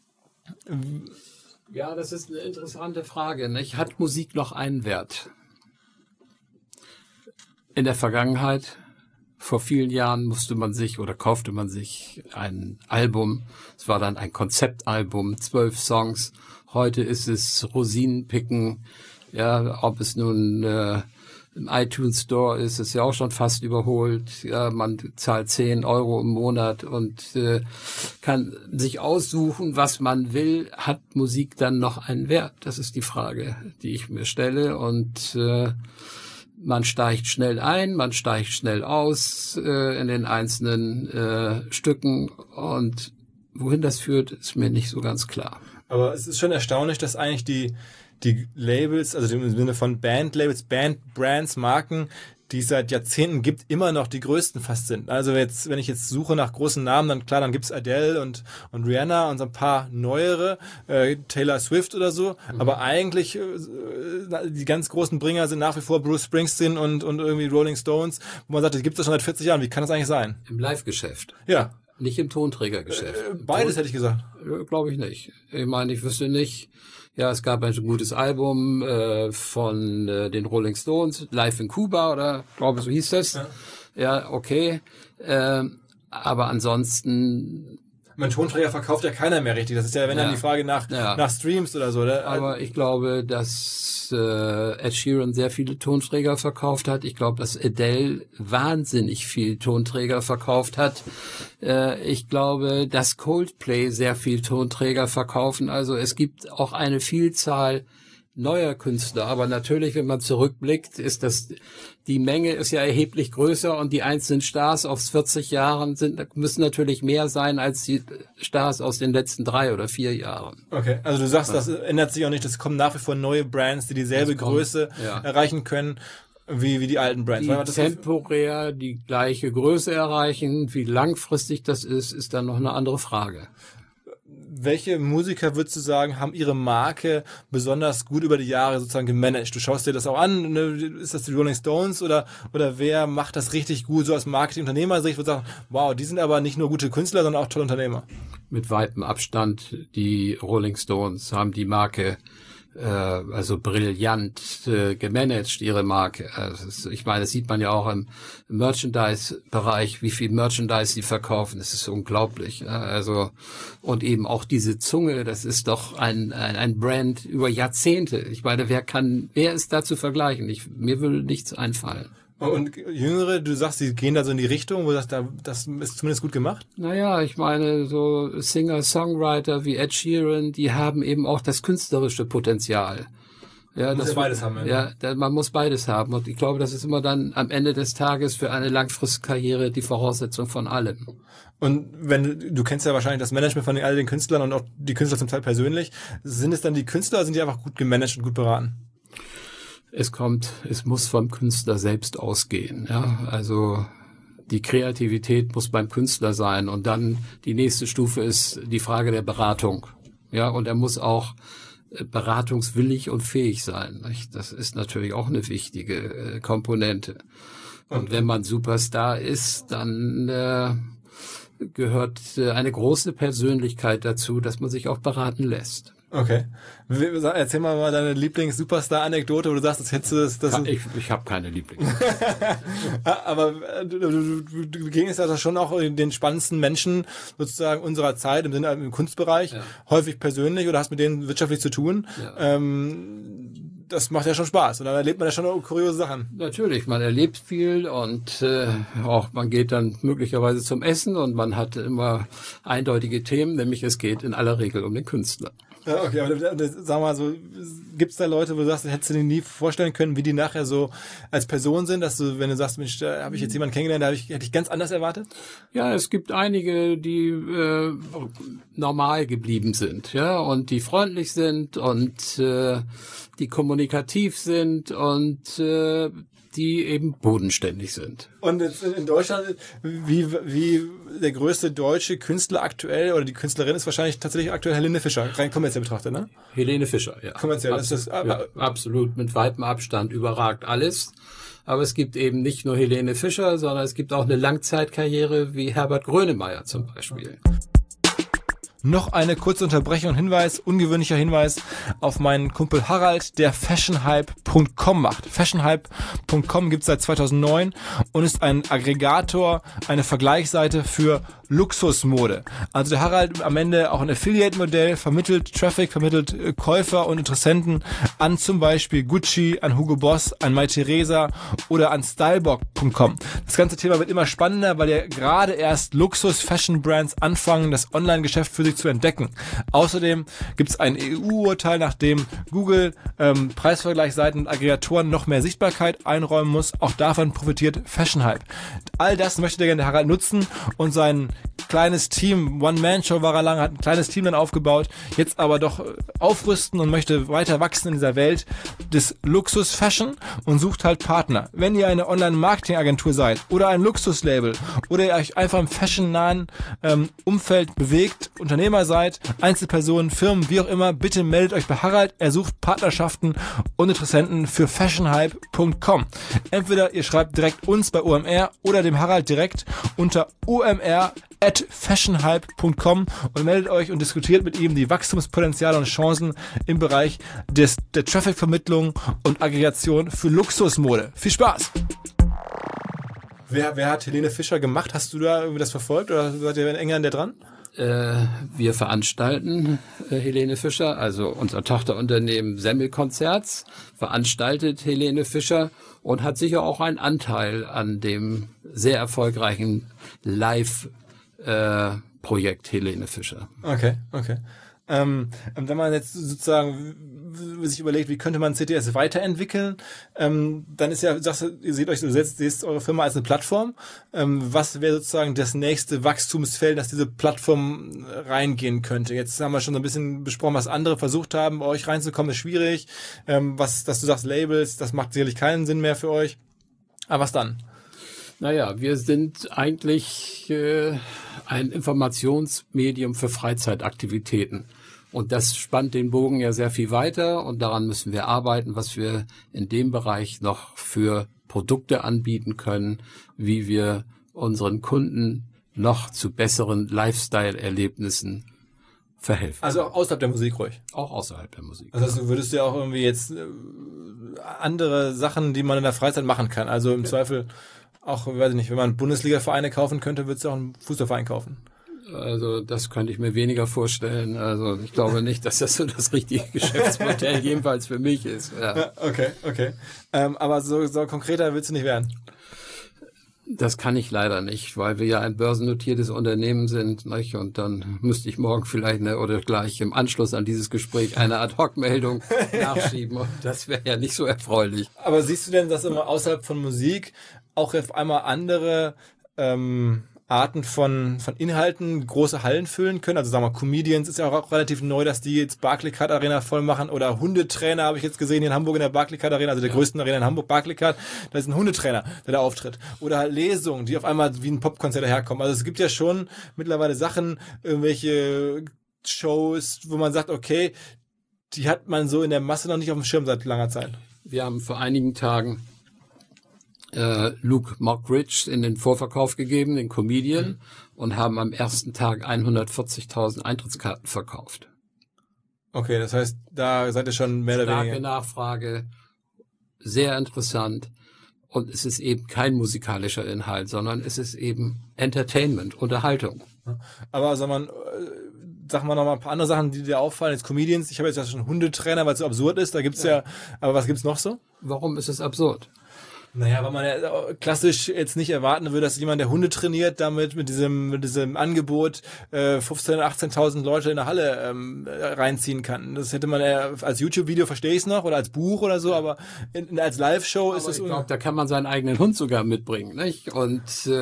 [SPEAKER 3] ja, das ist eine interessante Frage, nicht? Hat Musik noch einen Wert? In der Vergangenheit, vor vielen Jahren, musste man sich oder kaufte man sich ein Album. Es war dann ein Konzeptalbum, zwölf Songs. Heute ist es Rosinenpicken. Ja, ob es nun äh, im iTunes Store ist, ist ja auch schon fast überholt. Ja, man zahlt zehn Euro im Monat und äh, kann sich aussuchen, was man will. Hat Musik dann noch einen Wert? Das ist die Frage, die ich mir stelle. Und äh, man steigt schnell ein, man steigt schnell aus äh, in den einzelnen äh, Stücken. Und wohin das führt, ist mir nicht so ganz klar.
[SPEAKER 1] Aber es ist schon erstaunlich, dass eigentlich die die Labels, also im Sinne von Bandlabels, Bandbrands, Marken, die es seit Jahrzehnten gibt, immer noch die größten fast sind. Also jetzt, wenn ich jetzt suche nach großen Namen, dann klar, dann gibt's Adele und und Rihanna und so ein paar neuere, äh, Taylor Swift oder so. Mhm. Aber eigentlich äh, die ganz großen Bringer sind nach wie vor Bruce Springsteen und und irgendwie Rolling Stones, wo man sagt, die gibt's das schon seit vierzig Jahren. Wie kann das eigentlich sein?
[SPEAKER 3] Im Live-Geschäft.
[SPEAKER 1] Ja.
[SPEAKER 3] Nicht im Tonträgergeschäft.
[SPEAKER 1] Äh, beides Ton- hätte ich gesagt.
[SPEAKER 3] Äh, Glaube ich nicht. Ich meine, ich wüsste nicht. Ja, es gab ein gutes Album äh, von äh, den Rolling Stones, Live in Kuba, oder glaube so hieß das. Ja, ja okay. Äh, aber ansonsten...
[SPEAKER 1] Mein Tonträger verkauft ja keiner mehr richtig. Das ist ja, wenn ja. dann die Frage nach, ja. nach Streams oder so. Oder?
[SPEAKER 3] Aber ich glaube, dass äh, Ed Sheeran sehr viele Tonträger verkauft hat. Ich glaube, dass Adele wahnsinnig viel Tonträger verkauft hat. Äh, ich glaube, dass Coldplay sehr viel Tonträger verkaufen. Also es gibt auch eine Vielzahl neuer Künstler, aber natürlich, wenn man zurückblickt, ist das, die Menge ist ja erheblich größer und die einzelnen Stars aus vierzig Jahren sind, müssen natürlich mehr sein als die Stars aus den letzten drei oder vier Jahren.
[SPEAKER 1] Okay, also du sagst, das ändert sich auch nicht, es kommen nach wie vor neue Brands, die dieselbe kommt, Größe ja. erreichen können, wie, wie die alten Brands.
[SPEAKER 3] Die das temporär die gleiche Größe erreichen, wie langfristig das ist, ist dann noch eine andere Frage.
[SPEAKER 1] Welche Musiker, würdest du sagen, haben ihre Marke besonders gut über die Jahre sozusagen gemanagt? Du schaust dir das auch an, ne? Ist das die Rolling Stones oder oder wer macht das richtig gut, so aus Marketing-Unternehmer-Sicht? Ich würde sagen, wow, die sind aber nicht nur gute Künstler, sondern auch tolle Unternehmer.
[SPEAKER 3] Mit weitem Abstand, die Rolling Stones haben die Marke äh, also brillant äh, gemanagt, ihre Marke. Also es, ich meine, das sieht man ja auch im Merchandise-Bereich, wie viel Merchandise sie verkaufen. Das ist unglaublich. Ja? Also und eben auch diese Zunge, das ist doch ein, ein ein Brand über Jahrzehnte. Ich meine, wer kann, wer ist da zu vergleichen? Ich, mir würde nichts einfallen.
[SPEAKER 1] Und Jüngere, du sagst, sie gehen da so in die Richtung, wo du sagst, das ist zumindest gut gemacht?
[SPEAKER 3] Naja, ich meine, so Singer-Songwriter wie Ed Sheeran, die haben eben auch das künstlerische Potenzial. Ja,
[SPEAKER 1] man muss
[SPEAKER 3] das
[SPEAKER 1] ja beides haben.
[SPEAKER 3] Ja, ja, man muss beides haben. Und ich glaube, das ist immer dann am Ende des Tages für eine Langfristkarriere die Voraussetzung von allem.
[SPEAKER 1] Und wenn du kennst ja wahrscheinlich das Management von all den Künstlern und auch die Künstler zum Teil persönlich. Sind es dann die Künstler oder sind die einfach gut gemanagt und gut beraten?
[SPEAKER 3] Es kommt, es muss vom Künstler selbst ausgehen. Ja, also die Kreativität muss beim Künstler sein und dann die nächste Stufe ist die Frage der Beratung. Ja, und er muss auch beratungswillig und fähig sein. Nicht? Das ist natürlich auch eine wichtige Komponente. Und wenn man Superstar ist, dann äh, gehört eine große Persönlichkeit dazu, dass man sich auch beraten lässt.
[SPEAKER 1] Okay. Erzähl mal mal deine Lieblings-Superstar-Anekdote, wo du sagst, das hättest du das... das
[SPEAKER 3] ich ich habe keine Lieblings.
[SPEAKER 1] Aber du, du, du, du begegnest ja schon auch den spannendsten Menschen sozusagen unserer Zeit im Sinne im Kunstbereich, ja. häufig persönlich oder hast mit denen wirtschaftlich zu tun. Ja. Ähm, das macht ja schon Spaß und dann erlebt man ja schon kuriose Sachen.
[SPEAKER 3] Natürlich, man erlebt viel und äh, auch man geht dann möglicherweise zum Essen und man hat immer eindeutige Themen, nämlich es geht in aller Regel um den Künstler.
[SPEAKER 1] Ja, okay, aber sag mal so, gibt's da Leute, wo du sagst, hättest du dir nie vorstellen können, wie die nachher so als Person sind, dass du, wenn du sagst, Mensch, da habe ich jetzt jemanden kennengelernt, da hab ich, hätte ich ganz anders erwartet?
[SPEAKER 3] Ja, es gibt einige, die äh, normal geblieben sind, ja, und die freundlich sind und äh, die kommunikativ sind und äh, die eben bodenständig sind.
[SPEAKER 1] Und jetzt in Deutschland, wie, wie der größte deutsche Künstler aktuell, oder die Künstlerin ist wahrscheinlich tatsächlich aktuell Helene Fischer, rein kommerziell betrachtet, ne?
[SPEAKER 3] Helene Fischer, ja.
[SPEAKER 1] Kommerziell, Abs- ist das, ah,
[SPEAKER 3] ja, absolut, mit weitem Abstand, überragt alles. Aber es gibt eben nicht nur Helene Fischer, sondern es gibt auch eine Langzeitkarriere wie Herbert Grönemeyer zum Beispiel.
[SPEAKER 1] Noch eine kurze Unterbrechung und Hinweis, ungewöhnlicher Hinweis auf meinen Kumpel Harald, der fashionhype punkt com macht. fashionhype punkt com gibt's seit zweitausendneun und ist ein Aggregator, eine Vergleichsseite für Luxusmode. Also der Harald am Ende auch ein Affiliate-Modell, vermittelt Traffic, vermittelt äh, Käufer und Interessenten an zum Beispiel Gucci, an Hugo Boss, an Mytheresa oder an stylebock punkt com. Das ganze Thema wird immer spannender, weil ja gerade erst Luxus-Fashion-Brands anfangen, das Online-Geschäft für sich zu entdecken. Außerdem gibt es ein E U-Urteil, nach dem Google ähm, Preisvergleichsseiten und Aggregatoren noch mehr Sichtbarkeit einräumen muss. Auch davon profitiert Fashionhype. All das möchte der gerne Harald nutzen und sein kleines Team, One-Man-Show war er lange, hat ein kleines Team dann aufgebaut, jetzt aber doch aufrüsten und möchte weiter wachsen in dieser Welt des Luxus-Fashion und sucht halt Partner. Wenn ihr eine Online-Marketing-Agentur seid oder ein Luxuslabel oder ihr euch einfach im fashion-nahen ähm, Umfeld bewegt, Unternehmer seid, Einzelpersonen, Firmen, wie auch immer, bitte meldet euch bei Harald. Er sucht Partnerschaften und Interessenten für fashionhype punkt com. Entweder ihr schreibt direkt uns bei O M R oder dem Harald direkt unter O M R at fashionhype punkt com und meldet euch und diskutiert mit ihm die Wachstumspotenziale und Chancen im Bereich des, der Traffic-Vermittlung und Aggregation für Luxusmode. Viel Spaß! Wer, wer hat Helene Fischer gemacht? Hast du da irgendwie das verfolgt oder seid ihr in England der dran?
[SPEAKER 3] Äh, wir veranstalten äh, Helene Fischer, also unser Tochterunternehmen Semmelkonzerts, veranstaltet Helene Fischer und hat sicher auch einen Anteil an dem sehr erfolgreichen Live-Projekt äh, Helene Fischer.
[SPEAKER 1] Okay, okay. Ähm, wenn man jetzt sozusagen sich überlegt, wie könnte man C T S weiterentwickeln, ähm, dann ist ja, sagst du, ihr seht euch, du setzt, seht eure Firma als eine Plattform. Ähm, was wäre sozusagen das nächste Wachstumsfeld, dass diese Plattform reingehen könnte? Jetzt haben wir schon so ein bisschen besprochen, was andere versucht haben, bei euch reinzukommen, ist schwierig. Ähm, was, dass du sagst, Labels, das macht sicherlich keinen Sinn mehr für euch. Aber was dann?
[SPEAKER 3] Naja, wir sind eigentlich äh, ein Informationsmedium für Freizeitaktivitäten. Und das spannt den Bogen ja sehr viel weiter und daran müssen wir arbeiten, was wir in dem Bereich noch für Produkte anbieten können, wie wir unseren Kunden noch zu besseren Lifestyle-Erlebnissen verhelfen.
[SPEAKER 1] Also auch außerhalb der Musik ruhig?
[SPEAKER 3] Auch außerhalb der Musik.
[SPEAKER 1] Also das würdest du ja auch irgendwie jetzt äh, andere Sachen, die man in der Freizeit machen kann. Also im ja. Zweifel auch, weiß ich nicht, wenn man Bundesliga-Vereine kaufen könnte, würdest du auch einen Fußballverein kaufen.
[SPEAKER 3] Also das könnte ich mir weniger vorstellen. Also ich glaube nicht, dass das so das richtige Geschäftsmodell jedenfalls für mich ist. Ja.
[SPEAKER 1] Ja, okay, okay. Ähm, aber so, so konkreter willst du nicht werden?
[SPEAKER 3] Das kann ich leider nicht, weil wir ja ein börsennotiertes Unternehmen sind, nicht? Und dann müsste ich morgen vielleicht eine, oder gleich im Anschluss an dieses Gespräch eine Ad-Hoc-Meldung nachschieben. Und das wäre ja nicht so erfreulich.
[SPEAKER 1] Aber siehst du denn, dass immer außerhalb von Musik auch auf einmal andere ähm, Arten von von Inhalten große Hallen füllen können? Also sagen wir, Comedians ist ja auch relativ neu, dass die jetzt Barclaycard Arena voll machen, oder Hundetrainer habe ich jetzt gesehen hier in Hamburg in der Barclaycard Arena, also der ja. größten Arena in Hamburg, Barclaycard, da ist ein Hundetrainer, der da auftritt. Oder halt Lesungen, die auf einmal wie ein Popkonzert daherkommen. Also es gibt ja schon mittlerweile Sachen, irgendwelche Shows, wo man sagt, okay, die hat man so in der Masse noch nicht auf dem Schirm seit langer Zeit.
[SPEAKER 3] Wir haben vor einigen Tagen äh, Luke Mockridge in den Vorverkauf gegeben, den Comedian, mhm. und haben am ersten Tag hundertvierzigtausend Eintrittskarten verkauft.
[SPEAKER 1] Okay, das heißt, da seid ihr schon mehr oder
[SPEAKER 3] Starke
[SPEAKER 1] weniger...
[SPEAKER 3] Nachfrage, sehr interessant. Und es ist eben kein musikalischer Inhalt, sondern es ist eben Entertainment, Unterhaltung.
[SPEAKER 1] Aber sag mal, sag mal noch mal ein paar andere Sachen, die dir auffallen als Comedians. Ich habe jetzt ja schon Hundetrainer, weil es so absurd ist. Da gibt's ja. ja, aber was gibt's noch so?
[SPEAKER 3] Warum ist es absurd?
[SPEAKER 1] Naja, weil man ja klassisch jetzt nicht erwarten würde, dass jemand, der Hunde trainiert, damit mit diesem mit diesem Angebot äh, fünfzehntausend, achtzehntausend Leute in der Halle ähm, reinziehen kann. Das hätte man ja als YouTube-Video, verstehe ich es noch, oder als Buch oder so, aber in, als Live-Show ist es...
[SPEAKER 3] Ich glaube, da kann man seinen eigenen Hund sogar mitbringen, nicht? Und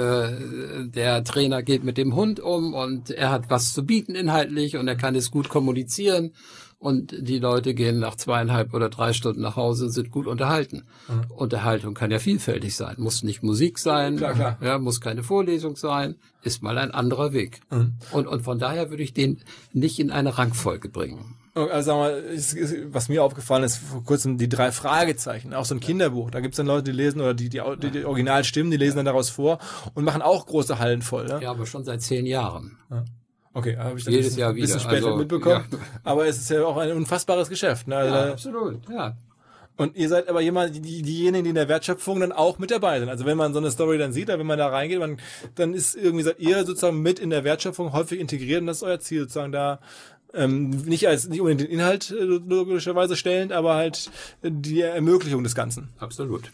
[SPEAKER 3] äh, der Trainer geht mit dem Hund um und er hat was zu bieten inhaltlich und er kann es gut kommunizieren. Und die Leute gehen nach zweieinhalb oder drei Stunden nach Hause, sind gut unterhalten. Mhm. Unterhaltung kann ja vielfältig sein. Muss nicht Musik sein,
[SPEAKER 1] klar, klar.
[SPEAKER 3] Ja, muss keine Vorlesung sein, ist mal ein anderer Weg. Mhm. Und, und von daher würde ich den nicht in eine Rangfolge bringen.
[SPEAKER 1] Also sag mal, ist, ist, was mir aufgefallen ist, vor kurzem die drei Fragezeichen, auch so ein Kinderbuch. Da gibt's dann Leute, die lesen, oder die, die, die, die Originalstimmen, die lesen dann daraus vor und machen auch große Hallen voll. Ne?
[SPEAKER 3] Ja, aber schon seit zehn Jahren.
[SPEAKER 1] Ja. Okay, habe ich dann
[SPEAKER 3] jedes
[SPEAKER 1] ein bisschen,
[SPEAKER 3] Jahr wieder
[SPEAKER 1] bisschen später
[SPEAKER 3] also,
[SPEAKER 1] mitbekommen.
[SPEAKER 3] Ja.
[SPEAKER 1] Aber es ist ja auch ein unfassbares Geschäft. Ne? Also,
[SPEAKER 3] ja, absolut, ja.
[SPEAKER 1] Und ihr seid aber jemand, die, diejenigen, die in der Wertschöpfung dann auch mit dabei sind. Also wenn man so eine Story dann sieht, wenn man da reingeht, man, dann ist irgendwie, seid ihr sozusagen mit in der Wertschöpfung häufig integriert und das ist euer Ziel, sozusagen da ähm, nicht als nicht unbedingt den Inhalt äh, logischerweise stellend, aber halt die Ermöglichung des Ganzen.
[SPEAKER 3] Absolut.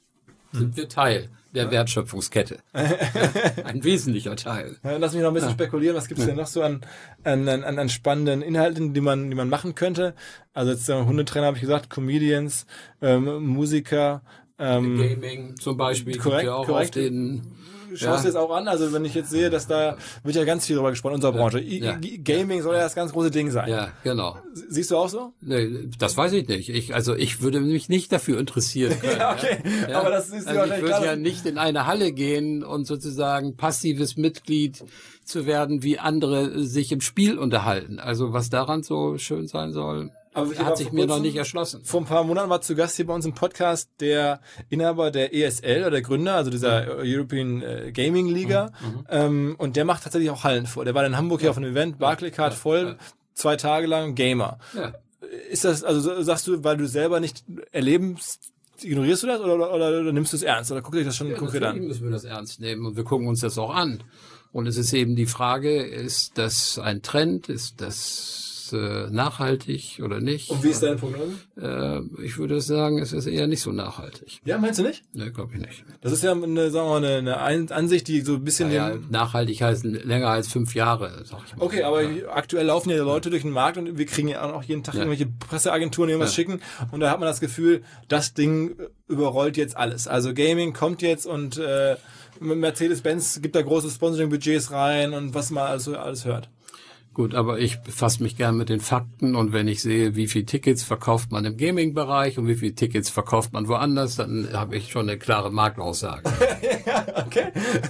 [SPEAKER 3] Sind wir Teil der Wertschöpfungskette. Ein wesentlicher Teil.
[SPEAKER 1] Ja, lass mich noch ein bisschen
[SPEAKER 3] ja.
[SPEAKER 1] spekulieren. Was gibt's denn noch so an, an, an, an spannenden Inhalten, die man, die man machen könnte? Also jetzt äh, Hundetrainer habe ich gesagt, Comedians, ähm, Musiker, ähm,
[SPEAKER 3] Gaming zum Beispiel.
[SPEAKER 1] Korrekt,
[SPEAKER 3] ja auch
[SPEAKER 1] korrekt.
[SPEAKER 3] Auf den,
[SPEAKER 1] Schaust
[SPEAKER 3] ja.
[SPEAKER 1] du es auch an? Also wenn ich jetzt sehe, dass da wird ja ganz viel drüber gesprochen in unserer Branche.
[SPEAKER 3] Ja.
[SPEAKER 1] I- Gaming soll ja das ganz große Ding sein.
[SPEAKER 3] Ja, genau.
[SPEAKER 1] Siehst du auch so?
[SPEAKER 3] Nee, das weiß ich nicht. Ich, also ich würde mich nicht dafür interessieren können.
[SPEAKER 1] Ja, okay.
[SPEAKER 3] Ja?
[SPEAKER 1] Aber das ist
[SPEAKER 3] also
[SPEAKER 1] ja
[SPEAKER 3] ich würde ja nicht in eine Halle gehen und sozusagen passives Mitglied zu werden, wie andere sich im Spiel unterhalten. Also was daran so schön sein soll,
[SPEAKER 1] Aber ich
[SPEAKER 3] hat sich mir
[SPEAKER 1] kurzem,
[SPEAKER 3] noch nicht erschlossen.
[SPEAKER 1] Vor ein paar Monaten war zu Gast hier bei uns im Podcast der Inhaber der E S L oder der Gründer, also dieser mhm. European äh, Gaming Liga. Mhm. Ähm, und der macht tatsächlich auch Hallen vor. Der war in Hamburg ja. hier auf einem Event, Barclaycard ja. voll, ja. zwei Tage lang Gamer. Ja. Ist das, also sagst du, weil du selber nicht erlebst, ignorierst du das oder, oder, oder, oder nimmst du es ernst? Oder guckst du dich das schon
[SPEAKER 3] ja,
[SPEAKER 1] konkret an?
[SPEAKER 3] Müssen wir das ernst nehmen und wir gucken uns das auch an. Und es ist eben die Frage, ist das ein Trend, ist das äh, nachhaltig oder nicht?
[SPEAKER 1] Und wie ist deine Prognose?
[SPEAKER 3] Äh, ich würde sagen, es ist eher nicht so nachhaltig.
[SPEAKER 1] Ja, meinst du nicht?
[SPEAKER 3] Nee, glaube ich nicht.
[SPEAKER 1] Das ist ja eine, sagen wir mal, eine, eine Ansicht, die so ein bisschen...
[SPEAKER 3] Ja,
[SPEAKER 1] den
[SPEAKER 3] nachhaltig heißt länger als fünf Jahre, sag ich mal.
[SPEAKER 1] Okay, aber
[SPEAKER 3] ja.
[SPEAKER 1] aktuell laufen ja Leute durch den Markt und wir kriegen ja auch jeden Tag ja. irgendwelche Presseagenturen, die irgendwas
[SPEAKER 3] ja.
[SPEAKER 1] schicken und da hat man das Gefühl, das Ding überrollt jetzt alles. Also Gaming kommt jetzt und äh, Mercedes-Benz gibt da große Sponsoring-Budgets rein und was man also alles hört.
[SPEAKER 3] Gut, aber ich befasse mich gern mit den Fakten und wenn ich sehe, wie viele Tickets verkauft man im Gaming-Bereich und wie viele Tickets verkauft man woanders, dann habe ich schon eine klare Marktaussage.
[SPEAKER 1] Ja, okay.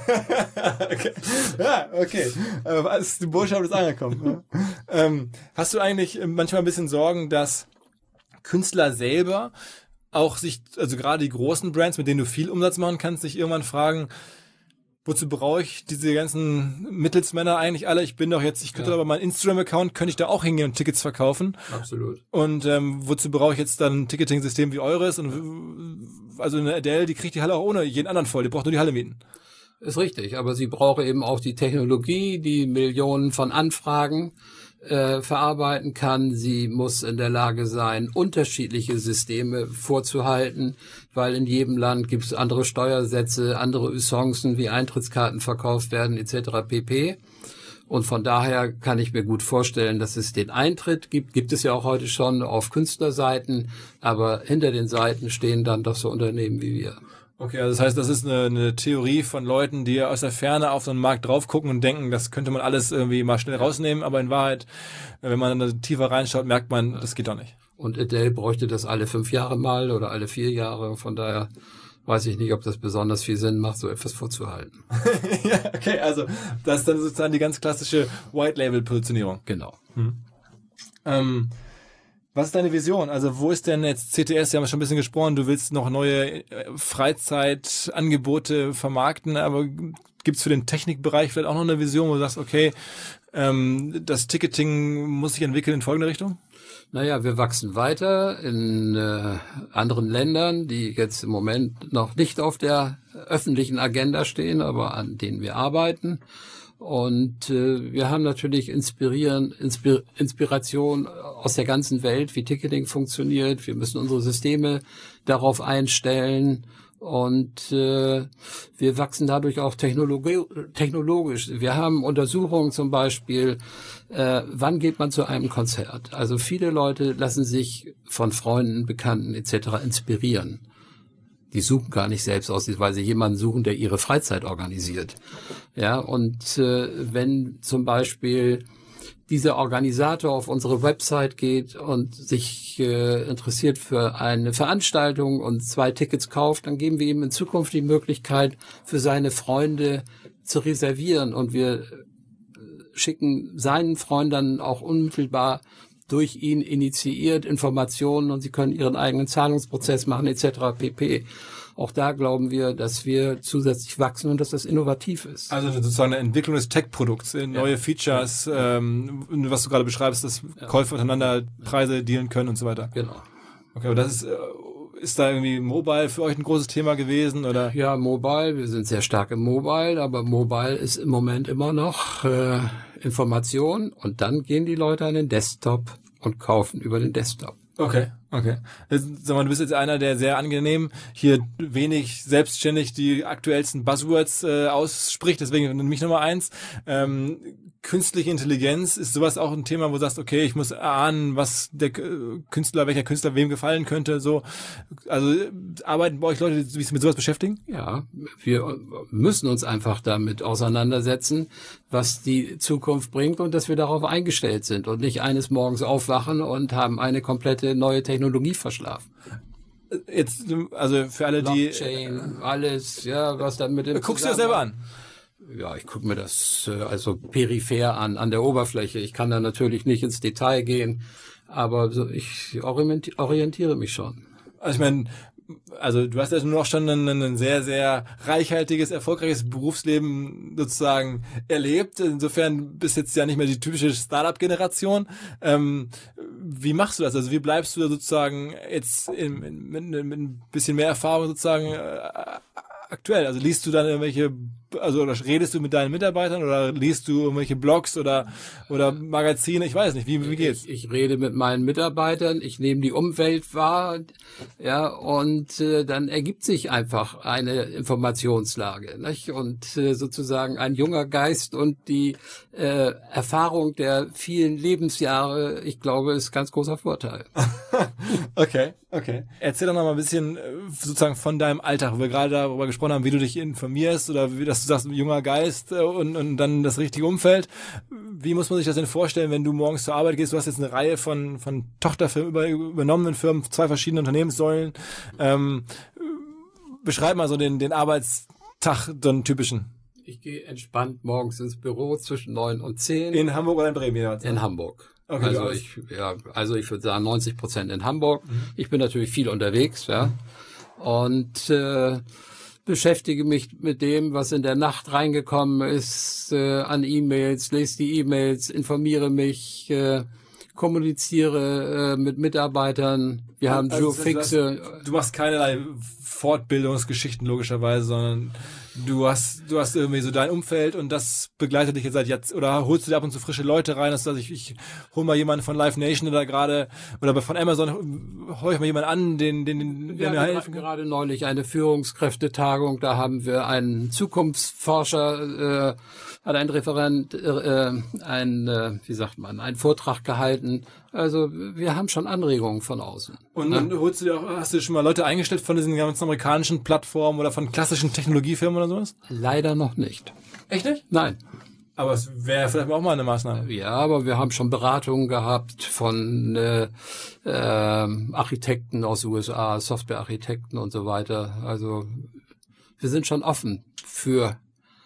[SPEAKER 1] okay. Ja, okay. Aber die Botschaft ist angekommen. ähm, hast du eigentlich manchmal ein bisschen Sorgen, dass Künstler selber auch sich, also gerade die großen Brands, mit denen du viel Umsatz machen kannst, sich irgendwann fragen, wozu brauche ich diese ganzen Mittelsmänner eigentlich alle? Ich bin doch jetzt, ich könnte ja. aber meinen Instagram-Account, könnte ich da auch hingehen und Tickets verkaufen.
[SPEAKER 3] Absolut.
[SPEAKER 1] Und ähm, wozu brauche ich jetzt dann ein Ticketing-System wie eures? Und also eine Adele, die kriegt die Halle auch ohne jeden anderen voll, die braucht nur die Halle mieten.
[SPEAKER 3] Ist richtig, aber sie braucht eben auch die Technologie, die Millionen von Anfragen äh, verarbeiten kann. Sie muss in der Lage sein, unterschiedliche Systeme vorzuhalten, weil in jedem Land gibt es andere Steuersätze, andere Usancen, wie Eintrittskarten verkauft werden et cetera pp. Und von daher kann ich mir gut vorstellen, dass es den Eintritt gibt, gibt es ja auch heute schon auf Künstlerseiten, aber hinter den Seiten stehen dann doch so Unternehmen wie wir.
[SPEAKER 1] Okay, also das heißt, das ist eine, eine Theorie von Leuten, die aus der Ferne auf so einen Markt drauf gucken und denken, das könnte man alles irgendwie mal schnell rausnehmen, aber in Wahrheit, wenn man dann tiefer reinschaut, merkt man, das geht doch nicht.
[SPEAKER 3] Und Adele bräuchte das alle fünf Jahre mal oder alle vier Jahre, von daher weiß ich nicht, ob das besonders viel Sinn macht, so etwas vorzuhalten.
[SPEAKER 1] Ja, okay, also das ist dann sozusagen die ganz klassische White-Label-Positionierung.
[SPEAKER 3] Genau.
[SPEAKER 1] Hm. Ähm, Was ist deine Vision? Also wo ist denn jetzt C T S? Wir haben schon ein bisschen gesprochen, du willst noch neue Freizeitangebote vermarkten, aber gibt's für den Technikbereich vielleicht auch noch eine Vision, wo du sagst, okay, ähm, das Ticketing muss sich entwickeln in folgende Richtung?
[SPEAKER 3] Naja, wir wachsen weiter in äh, anderen Ländern, die jetzt im Moment noch nicht auf der öffentlichen Agenda stehen, aber an denen wir arbeiten. Und äh, wir haben natürlich inspirieren, Inspir Inspiration aus der ganzen Welt, wie Ticketing funktioniert. Wir müssen unsere Systeme darauf einstellen. Und äh, wir wachsen dadurch auch technologi technologisch. Wir haben Untersuchungen zum Beispiel, äh, wann geht man zu einem Konzert? Also viele Leute lassen sich von Freunden, Bekannten et cetera inspirieren. Die suchen gar nicht selbst aus, weil sie jemanden suchen, der ihre Freizeit organisiert. Ja, und äh, wenn zum Beispiel dieser Organisator auf unsere Website geht und sich äh, interessiert für eine Veranstaltung und zwei Tickets kauft, dann geben wir ihm in Zukunft die Möglichkeit, für seine Freunde zu reservieren. Und wir schicken seinen Freunden auch unmittelbar durch ihn initiiert Informationen und sie können ihren eigenen Zahlungsprozess machen et cetera pp. Auch da glauben wir, dass wir zusätzlich wachsen und dass das innovativ ist.
[SPEAKER 1] Also sozusagen eine Entwicklung des Tech-Produkts, neue ja. Features, ja. Ähm, was du gerade beschreibst, dass ja. Käufer untereinander Preise dealen können und so weiter.
[SPEAKER 3] Genau.
[SPEAKER 1] Okay, aber das ist, ist da irgendwie Mobile für euch ein großes Thema gewesen, oder?
[SPEAKER 3] Ja, Mobile, wir sind sehr stark im Mobile, aber Mobile ist im Moment immer noch äh, Information und dann gehen die Leute an den Desktop und kaufen über den Desktop.
[SPEAKER 1] Okay, okay. Sag mal, du bist jetzt einer, der sehr angenehm hier wenig selbstständig die aktuellsten Buzzwords äh, ausspricht, deswegen nämlich Nummer eins. Ähm, künstliche Intelligenz, ist sowas auch ein Thema, wo du sagst, okay, ich muss erahnen, was der Künstler, welcher Künstler wem gefallen könnte, so. Also arbeiten bei euch Leute, die sich mit sowas beschäftigen?
[SPEAKER 3] Ja, wir müssen uns einfach damit auseinandersetzen, was die Zukunft bringt und dass wir darauf eingestellt sind und nicht eines Morgens aufwachen und haben eine komplette neue Technologie verschlafen.
[SPEAKER 1] Jetzt, also für alle, die...
[SPEAKER 3] Blockchain, alles, ja, was dann mit dem...
[SPEAKER 1] Guckst du das selber an?
[SPEAKER 3] Ja, ich gucke mir das äh, also peripher an, an der Oberfläche. Ich kann da natürlich nicht ins Detail gehen, aber so, ich orientiere mich schon.
[SPEAKER 1] Also ich meine, also du hast ja nur auch schon ein, ein sehr, sehr reichhaltiges, erfolgreiches Berufsleben sozusagen erlebt. Insofern bist jetzt ja nicht mehr die typische Startup-Generation. Ähm, wie machst du das? Also wie bleibst du da sozusagen jetzt in, in, mit, mit ein bisschen mehr Erfahrung sozusagen äh, aktuell? Also liest du dann irgendwelche, also oder redest du mit deinen Mitarbeitern oder liest du irgendwelche Blogs oder oder Magazine? Ich weiß nicht, wie wie geht's?
[SPEAKER 3] Ich, ich rede mit meinen Mitarbeitern, ich nehme die Umwelt wahr, ja, und äh, dann ergibt sich einfach eine Informationslage, nicht? Und äh, sozusagen ein junger Geist und die äh, Erfahrung der vielen Lebensjahre, ich glaube, ist ganz großer Vorteil.
[SPEAKER 1] Okay, okay. Erzähl doch noch mal ein bisschen sozusagen von deinem Alltag, wo wir gerade darüber gesprochen haben, wie du dich informierst oder wie, dass du sagst, junger Geist und, und dann das richtige Umfeld. Wie muss man sich das denn vorstellen, wenn du morgens zur Arbeit gehst? Du hast jetzt eine Reihe von, von Tochterfirmen, über, übernommenen Firmen, zwei verschiedene Unternehmenssäulen. Ähm, beschreib mal so den, den Arbeitstag, den typischen.
[SPEAKER 3] Ich gehe entspannt morgens ins Büro zwischen neun und zehn.
[SPEAKER 1] In Hamburg oder in Bremen? Ja.
[SPEAKER 3] In Hamburg.
[SPEAKER 1] Okay,
[SPEAKER 3] also ich, ja, also ich würde sagen neunzig Prozent in Hamburg. Mhm. Ich bin natürlich viel unterwegs, ja, und äh, beschäftige mich mit dem, was in der Nacht reingekommen ist, äh, an E-Mails, lese die E-Mails, informiere mich, äh, kommuniziere äh, mit Mitarbeitern. Wir haben
[SPEAKER 1] also,
[SPEAKER 3] Joe Fixe.
[SPEAKER 1] Du, hast, du machst keinerlei Fortbildungsgeschichten logischerweise, sondern du hast du hast irgendwie so dein Umfeld und das begleitet dich jetzt seit jetzt, oder holst du dir ab und zu frische Leute rein, dass ich ich hol mal jemanden von Live Nation oder gerade oder von Amazon hol ich mal jemanden an, den den, den
[SPEAKER 3] wir
[SPEAKER 1] mir
[SPEAKER 3] hatten
[SPEAKER 1] helfen kann.
[SPEAKER 3] Gerade neulich eine Führungskräftetagung, da haben wir einen Zukunftsforscher, äh, hat ein Referent, äh, ein äh, wie sagt man, einen Vortrag gehalten. Also wir haben schon Anregungen von außen.
[SPEAKER 1] Und dann ja. holst du dir auch, hast du schon mal Leute eingestellt von diesen ganzen amerikanischen Plattformen oder von klassischen Technologiefirmen oder sowas?
[SPEAKER 3] Leider noch nicht.
[SPEAKER 1] Echt nicht?
[SPEAKER 3] Nein.
[SPEAKER 1] Aber es wäre vielleicht auch mal eine Maßnahme.
[SPEAKER 3] Ja, aber wir haben schon Beratungen gehabt von äh, äh, Architekten aus U S A, Softwarearchitekten und so weiter. Also wir sind schon offen für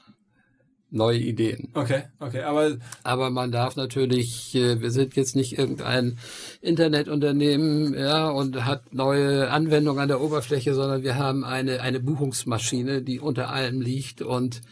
[SPEAKER 3] neue Ideen.
[SPEAKER 1] Okay, okay, aber
[SPEAKER 3] aber man darf natürlich, wir sind jetzt nicht irgendein Internetunternehmen, ja, und hat neue Anwendungen an der Oberfläche, sondern wir haben eine eine Buchungsmaschine, die unter allem liegt und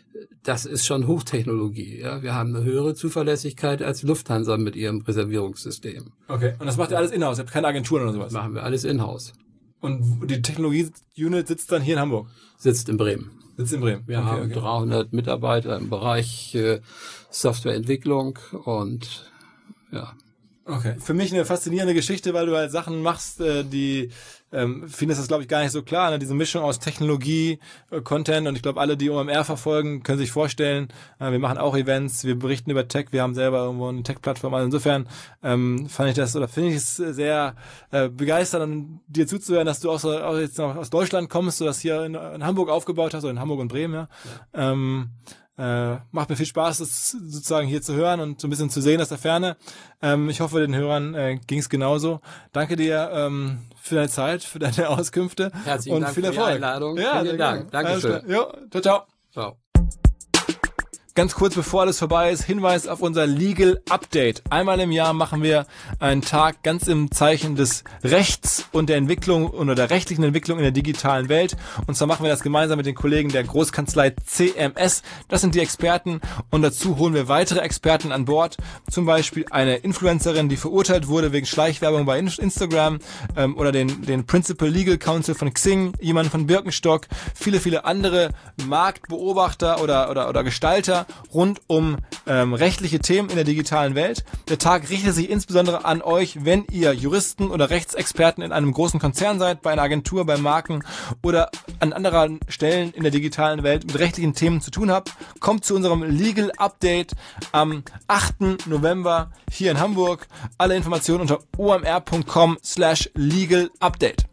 [SPEAKER 3] das ist schon Hochtechnologie. Ja? Wir haben eine höhere Zuverlässigkeit als Lufthansa mit ihrem Reservierungssystem.
[SPEAKER 1] Okay, und das macht ihr alles in-house? Ihr habt keine Agenturen oder sowas?
[SPEAKER 3] Das machen wir alles in-house.
[SPEAKER 1] Und die Technologie-Unit sitzt dann hier in Hamburg?
[SPEAKER 3] Sitzt in Bremen.
[SPEAKER 1] Sitzt in Bremen.
[SPEAKER 3] Wir
[SPEAKER 1] okay,
[SPEAKER 3] haben
[SPEAKER 1] okay.
[SPEAKER 3] dreihundert Mitarbeiter im Bereich äh, Softwareentwicklung und ja.
[SPEAKER 1] Okay. Für mich eine faszinierende Geschichte, weil du halt Sachen machst, äh, die ähm, vielen ist das, glaube ich, gar nicht so klar, ne? Diese Mischung aus Technologie, äh, Content, und ich glaube, alle, die O M R verfolgen, können sich vorstellen, äh, wir machen auch Events, wir berichten über Tech, wir haben selber irgendwo eine Tech-Plattform, also insofern ähm, fand ich das, oder finde ich es sehr äh, begeisternd, dir zuzuhören, dass du auch, so, auch jetzt noch aus Deutschland kommst, du das hier in, in Hamburg aufgebaut hast, oder in Hamburg und Bremen, ja. ja. Ähm, Äh, macht mir viel Spaß, das sozusagen hier zu hören und so ein bisschen zu sehen aus der Ferne. Ähm, ich hoffe, den Hörern äh, ging es genauso. Danke dir ähm, für deine Zeit, für deine Auskünfte.
[SPEAKER 3] Herzlichen
[SPEAKER 1] und
[SPEAKER 3] Dank
[SPEAKER 1] viel
[SPEAKER 3] für die
[SPEAKER 1] Erfolg.
[SPEAKER 3] Einladung.
[SPEAKER 1] Ja,
[SPEAKER 3] Vielen Dank. Dankeschön.
[SPEAKER 1] Jo, ciao, ciao.
[SPEAKER 3] Ciao.
[SPEAKER 1] Ganz kurz bevor alles vorbei ist, Hinweis auf unser Legal Update. Einmal im Jahr machen wir einen Tag ganz im Zeichen des Rechts und der Entwicklung oder der rechtlichen Entwicklung in der digitalen Welt. Und zwar machen wir das gemeinsam mit den Kollegen der Großkanzlei C M S. Das sind die Experten, und dazu holen wir weitere Experten an Bord. Zum Beispiel eine Influencerin, die verurteilt wurde wegen Schleichwerbung bei Instagram, ähm, oder den, den Principal Legal Counsel von Xing, jemanden von Birkenstock, viele, viele andere Marktbeobachter oder, oder, oder Gestalter rund um ähm, rechtliche Themen in der digitalen Welt. Der Tag richtet sich insbesondere an euch, wenn ihr Juristen oder Rechtsexperten in einem großen Konzern seid, bei einer Agentur, bei Marken oder an anderen Stellen in der digitalen Welt mit rechtlichen Themen zu tun habt. Kommt zu unserem Legal Update am achten November hier in Hamburg. Alle Informationen unter omr punkt com slash legal update.